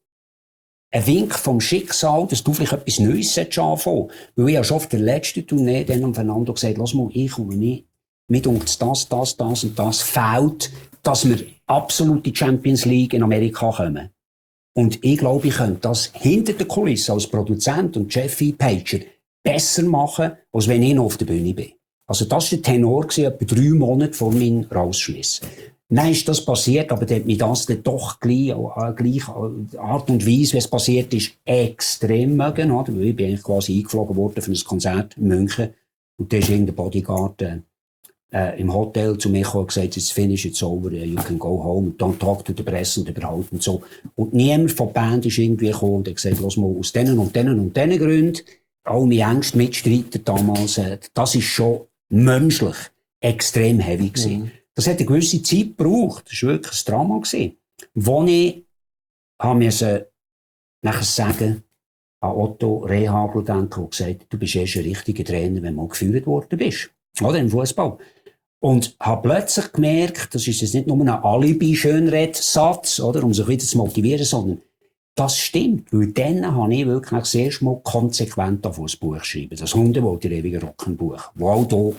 ein Wink vom Schicksal, dass du vielleicht etwas Neues anfangen sollst. Weil ich habe schon auf der letzten Tournee dann um Fernando gesagt, lass mal, ich komme nicht. Mir denkt das, das, das und das fehlt, dass wir absolut in die Champions League in Amerika kommen. Und ich glaube, ich könnte das hinter der Kulisse als Produzent und Jeffy Pager besser machen, als wenn ich noch auf der Bühne bin. Also das war der Tenor, etwa drei Monate vor meinem Rausschmiss. Nein, ist das passiert, aber dann hat mich das dann doch gleich, äh, gleich äh, Art und Weise, wie es passiert ist, extrem mögen. Oder? Weil ich bin eigentlich quasi eingeflogen worden für ein Konzert in München. Und da ist irgendein Bodyguard äh, äh, im Hotel zu mir gekommen und gesagt, it's finished, it's over, you can go home, don't talk to the press und überhaupt und so. Und niemand von der Band ist irgendwie gekommen und hat gesagt, lass mal, aus diesen und diesen und diesen Gründen, all meine engsten Mitstreiter damals, äh, das ist schon menschlich extrem heavy gewesen. Mhm. Das hat eine gewisse Zeit gebraucht. Das war wirklich ein Drama gewesen. Wo ich, musste nachher sagen, an Otto Rehhagel denken, der gesagt hat, du bist erst ein richtiger Trainer, wenn du mal geführt worden bist. Oder im Fußball. Und habe plötzlich gemerkt, das ist jetzt nicht nur ein Alibi-Schönred-Satz, oder, um sich wieder zu motivieren, sondern das stimmt. Weil dann habe ich wirklich das erste Mal konsequent auf das Buch geschrieben. Das Hundewohl, der ewige Rockenbuch. Das auch hier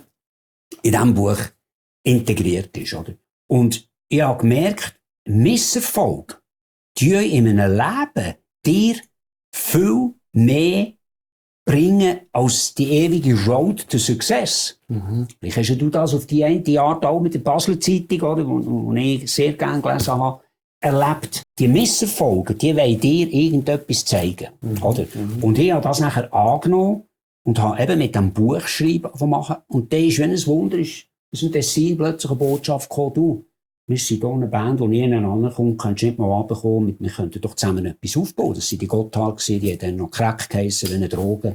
in diesem Buch integriert ist, oder? Und ich habe gemerkt, Misserfolg, die in einem Leben dir viel mehr bringen als die ewige Road to Success. Mhm. Vielleicht hast du das auf die eine Art auch mit der Basler Zeitung, oder, wo, wo ich sehr gerne gelesen habe, erlebt. Die Misserfolge, die wollen dir irgendetwas zeigen. Mhm. Oder? Mhm. Und ich habe das nachher angenommen und habe eben mit dem Buch schreiben machen. Und dann ist, wenn es Wunder ist, aus dem Tessin plötzlich eine Botschaft gekommen, du, wir sind hier eine Band, die nie aneinander kommt, kannst du nicht mal runterkommen, wir könnten doch zusammen etwas aufbauen. Das waren die Gotthard, die haben dann noch Crack geheissen, wie eine Droge.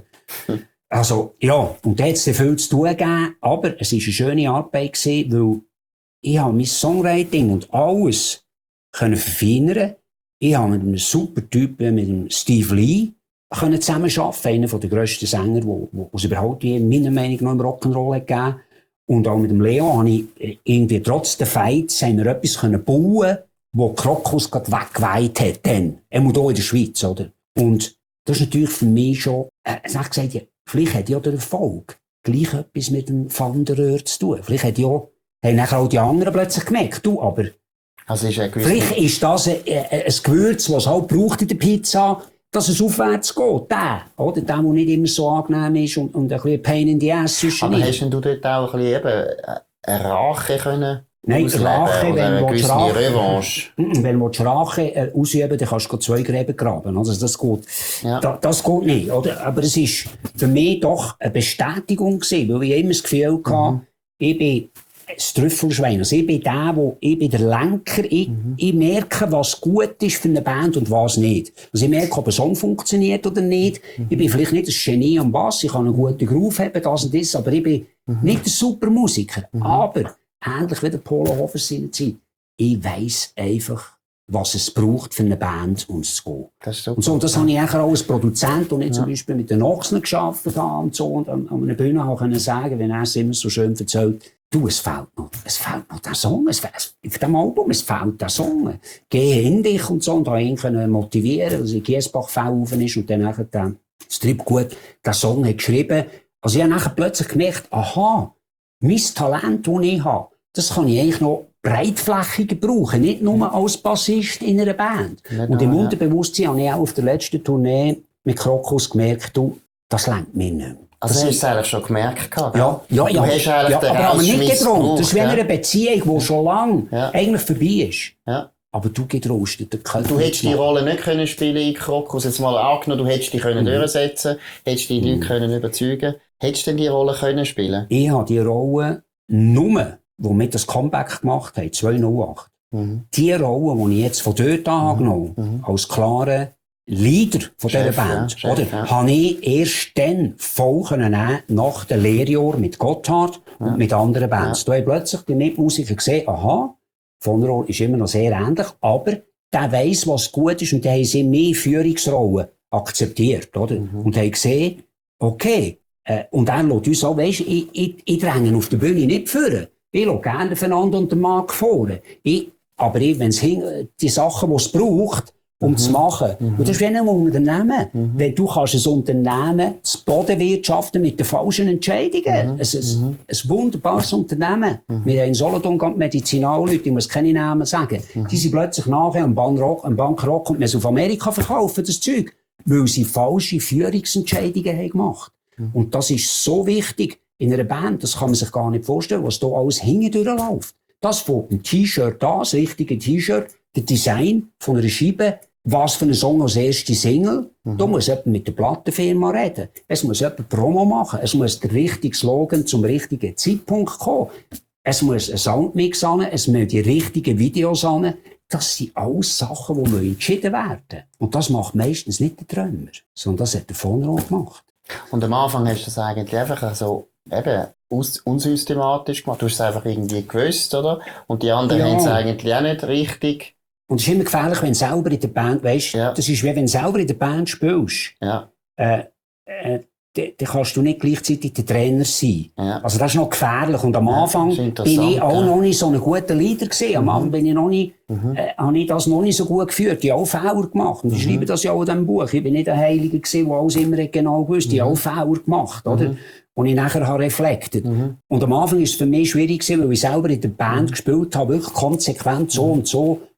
Also, ja, und da hat es viel zu tun gegeben, aber es war eine schöne Arbeit gewesen, weil ich habe mein Songwriting und alles können verfeinern. Ich habe mit einem super Typen, mit dem Steve Lee, können zusammenarbeiten, einer der grössten Sänger, die es überhaupt meiner Meinung nach im Rock'n'Roll gegeben. Und auch mit dem Leo habe ich irgendwie trotz der Fights haben wir etwas können bauen, wo Krokus gerade weggeweiht hat, dann. Er muss hier in der Schweiz, oder? Und das ist natürlich für mich schon, äh, ich habe gesagt, ja, vielleicht hat ja der Erfolg gleich etwas mit dem Wanderer zu tun. Vielleicht hat ja, haben nachher auch die anderen plötzlich gemerkt, du, aber also ist vielleicht ist das ein, ein, ein Gewürz, das es halt braucht in der Pizza, dass es aufwärts geht. Der, oder? Der, der nicht immer so angenehm ist und, und ein bisschen Pain in the Ass ist. Aber hast du dort auch ein bisschen eben eine Rache können? Nein, Rache, wenn du eine Rache, Revanche. Wenn du Rache äh, ausüben, dann kannst du zwei Gräben graben. Also das geht, ja. da, das geht nicht, oder? Aber es ist für mich doch eine Bestätigung gewesen, weil ich immer das Gefühl hatte, mhm. ich bin das Trüffelschwein. Also ich bin der, wo, ich bin der Lenker. Ich, mhm. ich merke, was gut ist für eine Band und was nicht. Also ich merke, ob ein Song funktioniert oder nicht. Mhm. Ich bin vielleicht nicht ein Genie am Bass, ich kann einen guten Groove haben, das und das, aber ich bin mhm. nicht ein super Musiker. Mhm. Aber, ähnlich wie der Polo Hofer seinerzeit, ich weiss einfach, was es braucht für eine Band, um es zu gehen. Das ist super. Und so, und das habe ich auch als Produzent, und ich ja. zum Beispiel mit den Ochsen gearbeitet habe und so, und an, an einer Bühne habe können sagen, wenn er es immer so schön erzählt, du, es fehlt noch, es fehlt noch der Song, es fehlt, auf dem Album, es fehlt der Song. Geh in dich und so, und habe ihn können motivieren, dass er Giesbach-Fell rauf ist, und dann nachher der Strip gut, der Song hat geschrieben. Also ich habe nachher plötzlich gemerkt, aha, mein Talent, das ich habe, das kann ich eigentlich noch breitflächiger brauchen, nicht nur als Bassist in einer Band. Nicht und im ja. Unterbewusstsein habe ich auch auf der letzten Tournee mit Krokus gemerkt, du, das lenkt mir nicht mehr. Also das hast du es eigentlich schon gemerkt? Gehabt, ja, ja, ja. Du hast ja, ja aber haben wir nicht gedrungen. Das ist wie ja. eine Beziehung, die schon lange ja. eigentlich vorbei ist. Ja. Aber du gedrostet. Du hättest die Rolle nicht können spielen in Krokus, jetzt mal angenommen, du hättest die können mhm. durchsetzen, hättest die mhm. Leute können überzeugen. Hättest du denn die Rolle können spielen? Ich habe die Rolle nur, wo wir das Comeback gemacht haben, zwei null acht. Mhm. Die Rolle, die ich jetzt von dort angenommen habe, mhm. als klare Leader von dieser Chef, Band, ja, Chef, oder? Ja. Habe ich erst dann voll können nehmen, nach den Lehrjahren mit Gotthard ja. und mit anderen Bands. Ja. Da habe ich plötzlich die Mitmusiker gesehen, aha, von Rohr ist immer noch sehr ähnlich, aber der weiss, was gut ist, und der haben sie mehr Führungsrollen akzeptiert, oder? Mhm. Und haben gesehen, okay, äh, und er lässt uns auch, weisst, ich, ich, ich dränge auf der Bühne nicht führen. Ich lasse gerne voneinander und den Markt vorne. Ich, aber ich, wenn es die Sachen, die es braucht, um mhm. zu machen. Mhm. Und das ist wie ein Unternehmen. Mhm. Wenn du kannst ein Unternehmen zu Boden wirtschaften mit den falschen Entscheidungen. Mhm. Es ist mhm. ein wunderbares Unternehmen. Mhm. Wir haben in Solothurn gerade Medizinalleute, ich muss keine Namen sagen. Mhm. Die sind plötzlich nachher am Bankrock, am Bankrock und müssen auf Amerika verkaufen, das Zeug. Weil sie falsche Führungsentscheidungen haben gemacht. Mhm. Und das ist so wichtig in einer Band, das kann man sich gar nicht vorstellen, was da alles hindurch läuft. Das von dem T-Shirt da, das richtige T-Shirt, der Design von einer Scheibe, was für ein Song als erste Single. Mhm. Da muss jemand mit der Plattenfirma reden. Es muss jemand Promo machen. Es muss der richtige Slogan zum richtigen Zeitpunkt kommen. Es muss ein Soundmix an, es müssen die richtigen Videos an. Das sind alles Sachen, die entschieden werden. Und das macht meistens nicht der Drummer, sondern das hat der von Rohr gemacht. Und am Anfang hast du das eigentlich einfach so eben unsystematisch gemacht. Du hast es einfach irgendwie gewusst, oder? Und die anderen ja. haben es eigentlich auch nicht richtig. Und es ist immer gefährlich, wenn du selber in der Band, weisst, ja. das ist wie wenn du selber in der Band spielst. Ja. Äh, äh, dann kannst du nicht gleichzeitig der Trainer sein. Ja. Also das ist noch gefährlich. Und am ja, Anfang bin ich auch ja. noch nicht so ein guter Leader gewesen. Am mhm. Anfang bin ich noch nicht, mhm. äh, habe ich das noch nicht so gut geführt. Ich habe auch Fehler gemacht. Und ich mhm. schreibe das ja auch in diesem Buch. Ich bin nicht ein Heiliger gewesen, der alles immer genau gewusst. Mhm. Ich habe auch Fehler gemacht, oder? Mhm. Und ich nachher habe reflektiert. Mhm. Und am Anfang war es für mich schwierig gewesen, weil ich selber in der Band mhm. gespielt habe, wirklich konsequent so mhm. und so.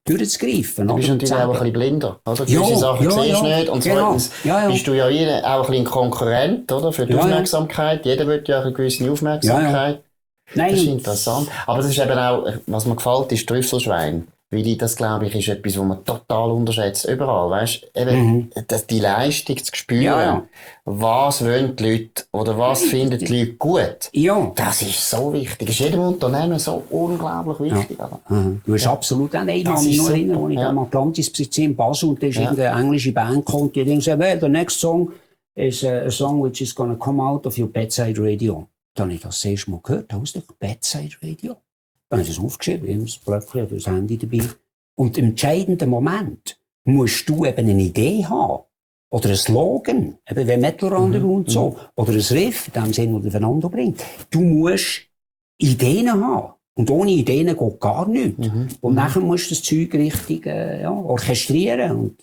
durchzugreifen. Du bist oder? natürlich auch ein bisschen blinder, oder? Ja, Gewisse Sachen ja, siehst du ja, nicht. Und genau. zweitens Ja, ja. bist du ja jeder auch ein bisschen Konkurrent, oder? Für die Ja, ja. Aufmerksamkeit. Jeder will ja eine gewisse Aufmerksamkeit. Ja, ja. Nein, Das ist und- interessant. Aber das ist eben auch, was mir gefällt, ist Trüffelschwein. Weil ich, das, glaube ich, ist etwas, was man total unterschätzt überall. Weißt du, eben, Mhm. das, die Leistung zu spüren, Ja, ja. was wollen die Leute oder was finden die Leute gut, Ja. das ist so wichtig. Das ist jedem Unternehmen so unglaublich wichtig. Oder? Mhm. Du hast absolut auch nicht. Ich Das kann mich ist nur super, erinnern, als ich ja. am Atlantis war in Basel und da ist Ja. irgendeine englische Band gekommen, die haben gesagt, well, the next song is uh, a song which is going to come out of your bedside radio. Dann habe ich das erste Mal gehört, da hast du Bedside Radio. Dann habe ich das aufgeschrieben, ich habe das Blöckchen oder das Handy dabei. Und im entscheidenden Moment musst du eben eine Idee haben. Oder ein Slogan, eben wie Metal Underground und so. Oder ein Riff, in dem Sinne, das Fernando bringt. Du musst Ideen haben. Und ohne Ideen geht gar nichts. Mhm. Und nachher musst du das Zeug richtig äh, ja, orchestrieren. Und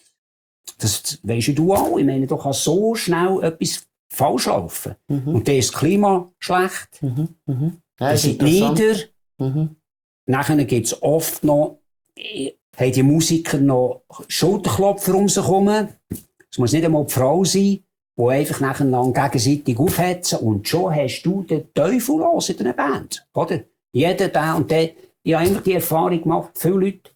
das weisst du auch. Ich meine, du kannst so schnell etwas falsch laufen. Mhm. Und dann ist das Klima schlecht. Mhm. Mhm. Ja, Dann ist sind interessant. nieder. Mhm. Nachher gibt es oft noch, äh, haben die Musiker noch Schulterklopfer um sich herum. Es muss nicht einmal die Frau sein, die einfach nachher lang gegenseitig aufhetzen. Und schon hast du den Teufel los in einer Band. Oder? Jeder da und der. Ich habe immer die Erfahrung gemacht, viele Leute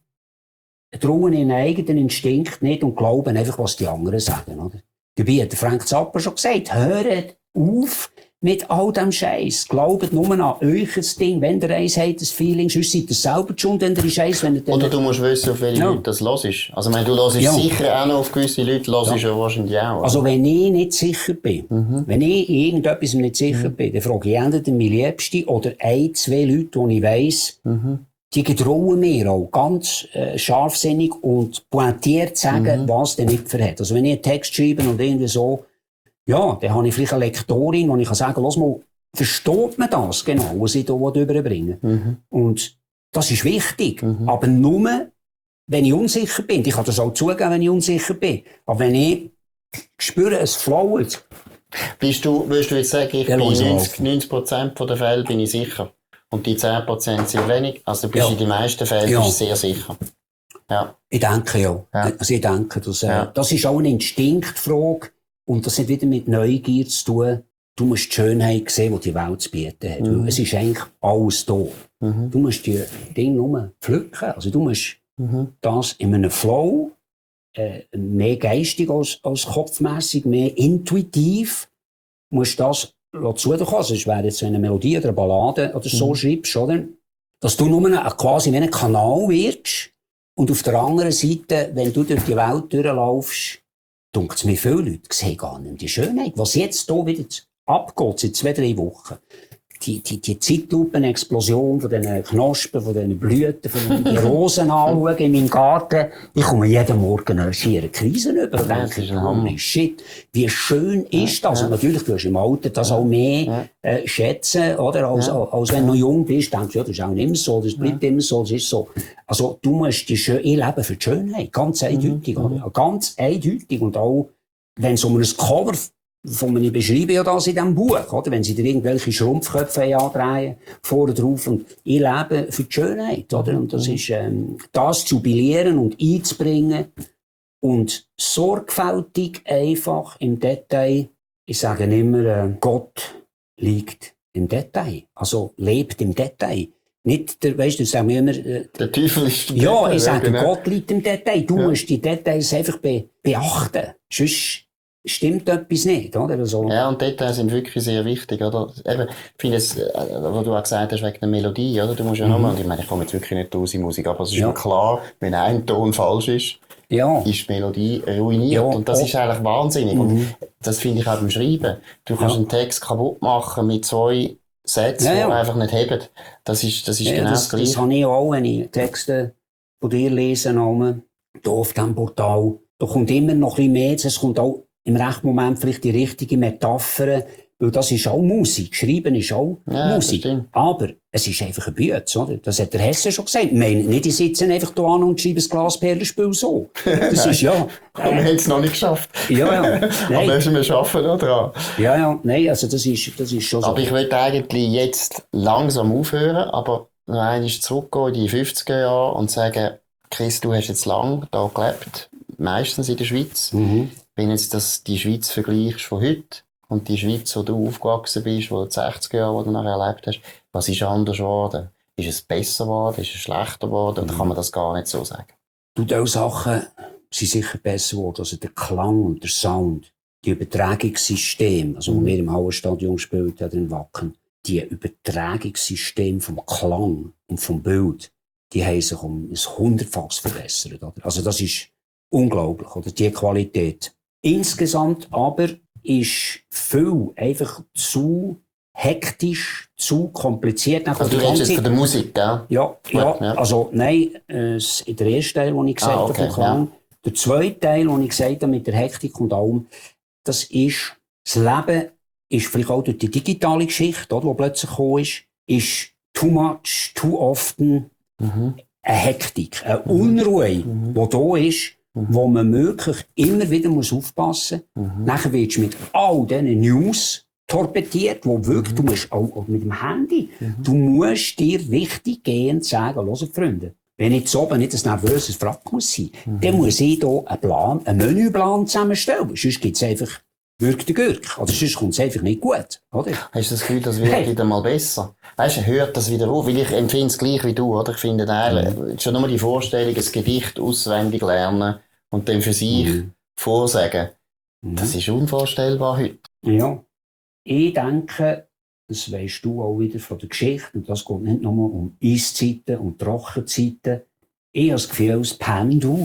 trauen ihren eigenen Instinkt nicht und glauben einfach, was die anderen sagen. Oder? Dabei hat Frank Zappa schon gesagt, hört auf mit all dem Scheiß. Glaubt nur an euch das Ding. Wenn ihr eins habt, das Feeling, sonst seid ihr selber schon an der Scheiß. Wenn ihr dann Oder du musst wissen, auf welche Ja. Leute das hörst. Also, ich meine, du hörst Ja. sicher auch noch auf gewisse Leute, hörst Ja. ja wahrscheinlich auch. oder? Also, wenn ich nicht sicher bin, Mhm. wenn ich in irgendetwas nicht sicher bin, dann frage ich entweder meine Liebste oder ein, zwei Leute, die ich weiss, Mhm. die getrauen mir auch ganz äh, scharfsinnig und pointiert sagen, was der nicht verhält. Also, wenn ich einen Text schreibe und irgendwie so, ja, dann habe ich vielleicht eine Lektorin, und ich kann sagen, lass mal, versteht man das genau, was ich da überbringen will? Mhm. Und das ist wichtig. Mhm. Aber nur, wenn ich unsicher bin. Ich kann das auch zugeben, wenn ich unsicher bin. Aber wenn ich spüre, es flowt. Bist du, würdest du jetzt sagen, ich Ja, bin los, neunzig, neunzig Prozent der Fälle bin ich sicher. Und die zehn Prozent sind wenig. Also du bist Ja. in den meisten Fällen Ja. bist du sehr sicher. Ja. Ich denke ja. Ja. Also ich denke, dass, äh, Ja. das ist auch eine Instinktfrage. Und das hat wieder mit Neugier zu tun. Du musst die Schönheit sehen, die die Welt zu bieten hat. Mhm. Weil es ist eigentlich alles da. Mhm. Du musst die Dinge nur pflücken. Also du musst Mhm. das in einem Flow, äh, mehr geistig als, als kopfmässig, mehr intuitiv, musst das zukommen. Also es wäre jetzt, wenn eine Melodie oder eine Ballade oder so Mhm. schreibst, oder? Dass du nur ein, quasi wie ein Kanal wirst. Und auf der anderen Seite, wenn du durch die Welt durchlaufst, denkt es mir, viele Leute sehen gar nicht die Schönheit. Was jetzt hier wieder abgeht, seit zwei, drei Wochen. Die, die, die Zeitlupenexplosion von diesen Knospen, von diesen Blüten, von den Rosen anschauen in meinem Garten. Ich komme jeden Morgen eine schiere Krise über und Ja, denke, das ist ein Hammer. holy shit, wie schön ist das? Und natürlich tust du im Alter das auch mehr äh, schätzen, oder? Als, Ja. als wenn du noch jung bist, denkst du, ja, das ist auch nicht immer so, das bleibt immer so, das ist so. Also, du musst die Schön ich lebe für die Schönheit. Ganz eindeutig, oder? Ganz eindeutig. Und auch, wenn es um ein Cover von mir beschreibe ja das in diesem Buch, oder? Wenn sie dir irgendwelche Schrumpfköpfe andrehen, vorne drauf, und ich lebe für die Schönheit, oder? Und das ist, ähm, das zu jubilieren und einzubringen und sorgfältig einfach im Detail. Ich sage immer, äh, Gott liegt im Detail. Also, lebt im Detail. Nicht der, weißt du, das sagen wir immer, äh, Der Teufel ist ja, ich sage, genau. Gott liegt im Detail. Du Ja. musst die Details einfach be beachten. Sonst stimmt etwas nicht, oder? Also, Ja, und Details sind wirklich sehr wichtig, oder? Eben, ich finde es, äh, was du auch gesagt hast, wegen der Melodie, oder? Du musst ja Mhm. nochmal, ich meine, ich komme jetzt wirklich nicht aus in Musik, aber es ist Ja. mir klar, wenn ein Ton falsch ist, ja. ist die Melodie ruiniert. Ja, Und das oh. ist eigentlich wahnsinnig. Mhm. Und das finde ich auch beim Schreiben. Du kannst Ja. einen Text kaputt machen mit zwei Sätzen, Ja, die ja. einfach nicht heben. Das ist, das ist Ja, genau das, das Gleiche. das habe ich auch, wenn ich Texte von dir lese, hier auf diesem Portal. Da kommt immer noch ein bisschen mehr, es kommt auch im rechten Moment vielleicht die richtige Metapher, weil das ist auch Musik. Schreiben ist auch Ja, das Musik. stimmt. Aber es ist einfach ein Bütz, oder? Das hat der Hesse schon gesagt. Ich meine, nicht, die sitzen einfach da an und schreiben das Glasperlenspiel so. Das ist ja... Aber wir haben es noch nicht geschafft. Ja, ja. Aber Nein. müssen wir schaffen, oder? Ja, ja, nein, also das ist, das ist schon so. Aber ich möchte eigentlich jetzt langsam aufhören, aber noch einmal zurückgehen in die fünfziger Jahre und sagen, Chris, du hast jetzt lange hier gelebt, meistens in der Schweiz. Mhm. Wenn jetzt das, die Schweiz vergleichst von heute und die Schweiz, wo du aufgewachsen bist, wo du die sechziger Jahre, die du nachher erlebt hast, was ist anders geworden? Ist es besser geworden? Ist es schlechter geworden? Oder kann man das gar nicht so sagen? Du, diese Sachen sind sicher besser geworden. Also der Klang und der Sound, die Übertragungssysteme, also wo wir im Hallenstadion gespielt haben in Wacken, die Übertragungssysteme vom Klang und vom Bild, die haben sich um ein Hundertfaches verbessert. Oder? Also das ist unglaublich, oder? Die Qualität. Insgesamt aber ist viel einfach zu hektisch, zu kompliziert. Also du redest jetzt von der Musik, gell? Ja, ja, ja. also nein, äh, in der erste Teil, den ich gesagt ah, habe, okay, vom Klang. Ja. Der zweite Teil, den ich gesagt habe, mit der Hektik und allem, das ist, das Leben ist vielleicht auch durch die digitale Geschichte, oder, die plötzlich gekommen ist, ist too much, too often Mhm. eine Hektik, eine Unruhe, Mhm. die da ist, Mhm. wo man wirklich immer wieder muss aufpassen muss. Mhm. Nachher wirst du mit all diesen News torpediert, wo wirklich, du musst auch, auch mit dem Handy, Mhm. du musst dir richtig gehend sagen, hört Freunde, wenn jetzt oben nicht ein nervöses Frack muss sein, Mhm. dann muss ich hier einen Plan, einen Menüplan zusammenstellen. Sonst gibt es einfach Gürk der Gürk. Oder sonst kommt es einfach nicht gut, oder? Hast du das Gefühl, das wird Hey. wieder mal besser? Weißt du, hört das wieder auf? Weil ich empfinde es gleich wie du, oder? Ich finde eigentlich, schon nur die Vorstellung, ein Gedicht auswendig lernen und dann für sich Mhm. vorsagen, Mhm. das ist unvorstellbar heute. Ja. Ich denke, das weisst du auch wieder von der Geschichte, und das geht nicht nur um Eiszeiten und Trockenzeiten. Ich habe das Gefühl, das Pendel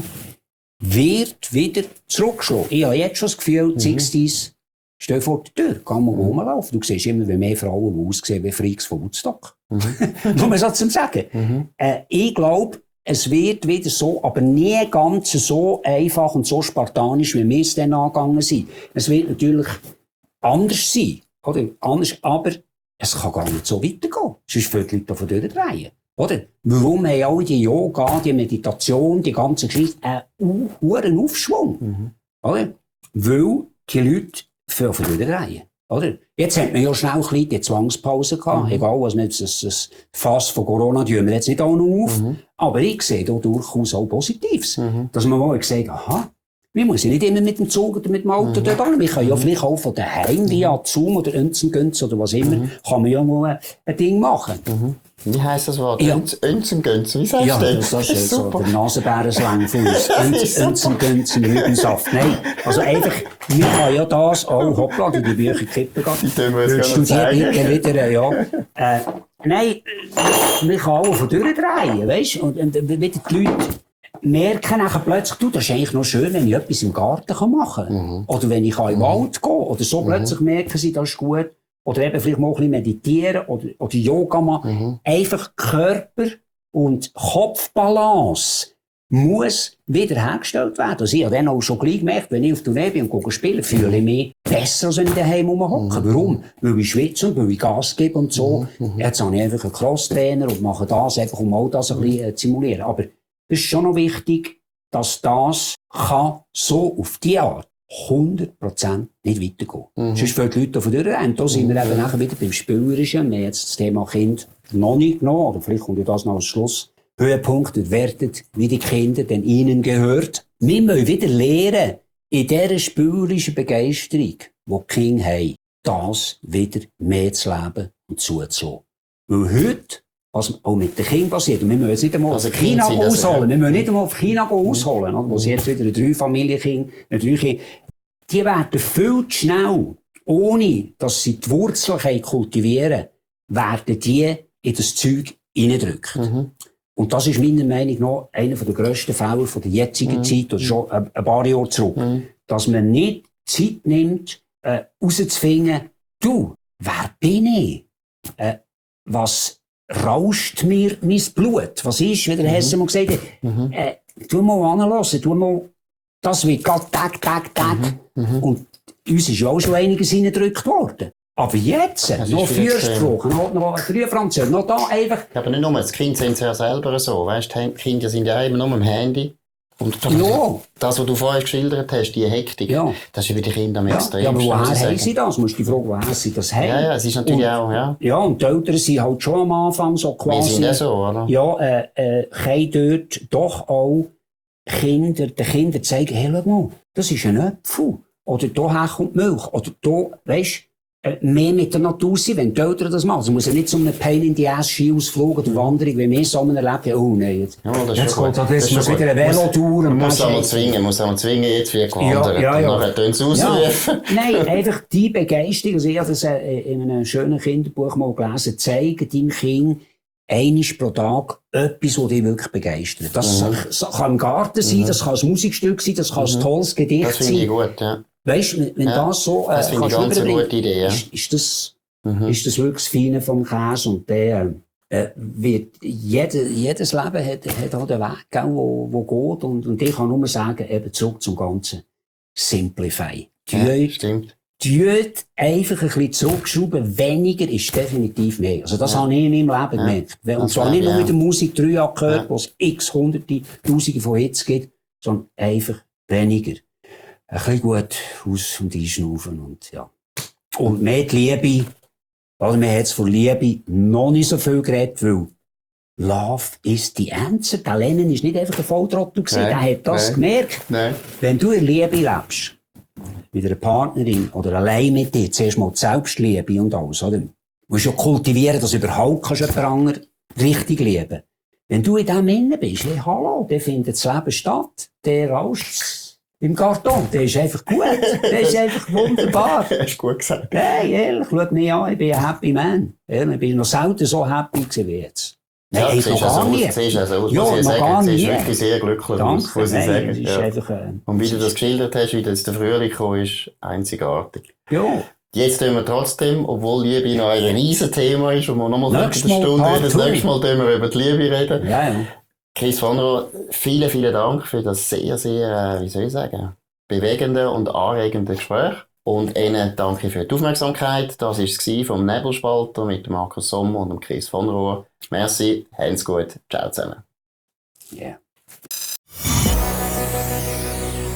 wird wieder zurückschlagen. Ich habe jetzt schon das Gefühl, die Sixties stehen vor der Tür, kann man rumlaufen. Du siehst immer mehr Frauen, die aussehen wie Freaks von Woodstock. Nur mal so zum Sagen. Mhm. Äh, ich glaube, es wird wieder so, aber nie ganz so einfach und so spartanisch, wie wir es dann angegangen sind. Es wird natürlich anders sein, oder? Anders, aber es kann gar nicht so weitergehen. Sonst würden die Leute davon durchdrehen. Oder? Warum haben alle die Yoga, die Meditation, die ganze Geschichte einen hohen Aufschwung? Mhm. Oder? Weil die Leute viel von durchdrehen. Oder? Jetzt hat man ja schnell ein bisschen die Zwangspause gehabt. Mhm. Egal, was nicht, das, das Fass von Corona tun wir jetzt nicht auch noch auf. Mhm. Aber ich sehe da durchaus auch Positives. Mhm. Dass man mal gesagt hat, aha, wir müssen nicht immer mit dem Zug oder mit dem Auto Mhm. dort hin. Wir können ja vielleicht auch von daheim via Zoom oder Unzengünz oder was immer, Mhm. kann man ja mal ein Ding machen. Mhm. Wie heisst das Wort? Ja. Önzengönzen, wie sagst Ja, du das, das ist so super. der Nasenbärenslang von uns. Unzengünz im Rübensaft. Nein, also einfach, wir können ja das auch, hoppla, die Bücher kippen gehen. Die tun wir jetzt Studiert gerne zeigen. bitte wieder, ja. Äh, nein, wir können auch von durchdrehen, weißt du? Und, und wieder die Leute merken nachher plötzlich, du, das ist eigentlich noch schön, wenn ich etwas im Garten machen kann. Mhm. Oder wenn ich in den Wald gehe. Oder so plötzlich merken sie, das ist gut. Oder eben vielleicht mal ein bisschen meditieren oder, oder Yoga machen. Mhm. Einfach Körper und Kopfbalance muss wiederhergestellt werden. Also ich habe dann auch schon gleich gemerkt, wenn ich auf Tournee bin und spiele, fühle ich mich besser, als wenn ich daheim rumhocke. Mhm. Warum? Weil ich schwitze und weil ich Gas gebe und so. Mhm. Jetzt habe ich einfach einen Crosstrainer und mache das, einfach um all das ein bisschen äh, zu simulieren. Aber es ist schon noch wichtig, dass das kann so auf die Art hundert Prozent nicht weitergehen. Mhm. Sonst fällt die Leute davon durch. Und da sind wir eben nachher wieder beim Spielerischen. Wir haben jetzt das Thema Kind noch nicht genommen, oder vielleicht kommt ja das noch als Schluss. Höhepunkt, ihr werdet wie die Kinder, denn ihnen gehört. Wir müssen wieder lernen, in dieser spielerischen Begeisterung, die die Kinder haben, das wieder mehr zu leben und zuzulassen. Weil heute, was auch mit den Kindern passiert, und wir müssen jetzt nicht einmal Also auf China Kinder sind das, ausholen, ja. wir müssen nicht einmal auf China ausholen, oder? Wo sie jetzt wieder ein Drei-Familienkind, ein Drei-Kind, die werden viel zu schnell, ohne dass sie die Wurzeln können kultivieren können, werden die in das Zeug reindrücken. Mhm. Und das ist meiner Meinung nach einer der grössten Fälle von der jetzigen Mhm. Zeit, oder schon ein, ein paar Jahre zurück. Mhm. Dass man nicht Zeit nimmt, äh, rauszufinden, du, wer bin ich? Äh, was rauscht mir mein Blut? Was ist, wie der Hesse mal gesagt hat, Mhm. äh, tu mal anhören, tu mal, das wird gerade Tag, Tag, Tag. Mhm. Und uns ist ja auch schon einiges reingedrückt worden. Aber jetzt, Das ist noch viel Fürsprache, noch, noch drei Franzosen, noch da einfach, Aber nicht nur, das Kind sind ja selber so, weißt du, die Kinder sind ja immer nur am Handy. Und das, Ja. das, was du vorher geschildert hast, die Hektik, Ja. das ist bei den Kindern am Ja, extremsten. ja, aber woher muss ich haben sagen. sie das? Du musst dich fragen, woher sie das haben. Ja, ja, es ist natürlich Und, auch, ja. Ja, und die Eltern sind halt schon am Anfang so Wir quasi... sind ja so, oder? Ja, äh, äh, können dort doch auch Kinder, den Kindern zeigen, hey, schau mal, das ist ein Apfel. Oder daher kommt Milch. Oder da, weisst, äh, mehr mit der Natur sein, wenn die Eltern das machen. Es muss ja nicht so eine Pain in the ass Ski-Ausflug oder Wanderung, wie wir Sommer erleben. Oh nein, jetzt, Ja, das ist jetzt schon geht gut. halt, Das jetzt ist muss schon wieder eine gut. Velotour. Man und muss das einmal ist- zwingen, muss einmal zwingen, jetzt wird gewandert. ja, ja. Und nachher tun sie ausrufen. Nein, einfach die Begeisterung, also ich habe das äh, in einem schönen Kinderbuch mal gelesen, zeigen deinem Kind einmal pro Tag etwas, das dich wirklich begeistert. Das Mhm. das kann im Garten sein, Mhm. das kann ein Musikstück sein, das kann ein Mhm. tolles Gedicht Das finde ich sein. gut, ja. Weißt du, wenn, wenn Ja, das so äh, das finde ich kannst ganz eine rüberbringen, gute Idee, ja. ist, ist, das, Mhm. ist das wirklich das Feine vom Käse. Und der äh, wird, jede, jedes Leben hat, hat auch den Weg, gell, wo, wo geht. Und, und ich kann nur sagen, eben zurück zum Ganzen. Simplify. Ja, Tüt, stimmt. tüt einfach ein bisschen zurückschrauben. Weniger ist definitiv mehr. Also das Ja. habe ich in meinem Leben Ja. gemerkt. Und Das zwar glaube nicht ich nur mit auch. der Musik drei Jahre gehört, Ja. wo es x hunderte, tausende von Hits gibt, sondern einfach weniger. Ein bisschen gut aus- und einschnaufen und ja. Und mehr die Liebe, weil wir jetzt von Liebe noch nicht so viel geredet, weil Love is the answer. Der Lennon ist nicht einfach ein Volltrottel gewesen, Nein, der hat das nein. gemerkt. Nein. Wenn du in Liebe lebst, mit einer Partnerin oder allein mit dir, zuerst mal die Selbstliebe und alles, oder? Du musst ja kultivieren, dass du überhaupt kannst jemand anderen richtig lieben. Wenn du in dem innen bist, hey, hallo, dann findet das Leben statt. Der rauscht im Karton, der ist einfach gut, der ist einfach wunderbar. Hast du gut gesagt. Hey, ehrlich, schau mich an, ich bin ein Happy Man. Ehrlich, ich bin noch selten so happy gewesen wie jetzt. Ja, Nein, du ich siehst noch also gar aus, nie. du siehst also aus, Ja, muss ich noch sagen. gar Du siehst nie. wirklich sehr glücklich Danke, aus, muss ich nein, sagen. es ist Ja. einfach, äh, Und wie du das geschildert hast, wie jetzt der Frühling gekommen ist, einzigartig. ja. Jetzt tun wir trotzdem, obwohl Liebe noch ein riesen Thema ist und wir nochmal eine Nächstes Mal Stunde Part reden, das two. nächste Mal tun wir über die Liebe reden. Ja, ja. Chris von Rohr, vielen, vielen Dank für das sehr, sehr, äh, wie soll ich sagen, bewegende und anregende Gespräch. Und Ihnen danke für die Aufmerksamkeit. Das war es vom Nebelspalter mit dem Markus Sommer und dem Chris von Rohr. Merci, habt's gut, ciao zusammen. Ja.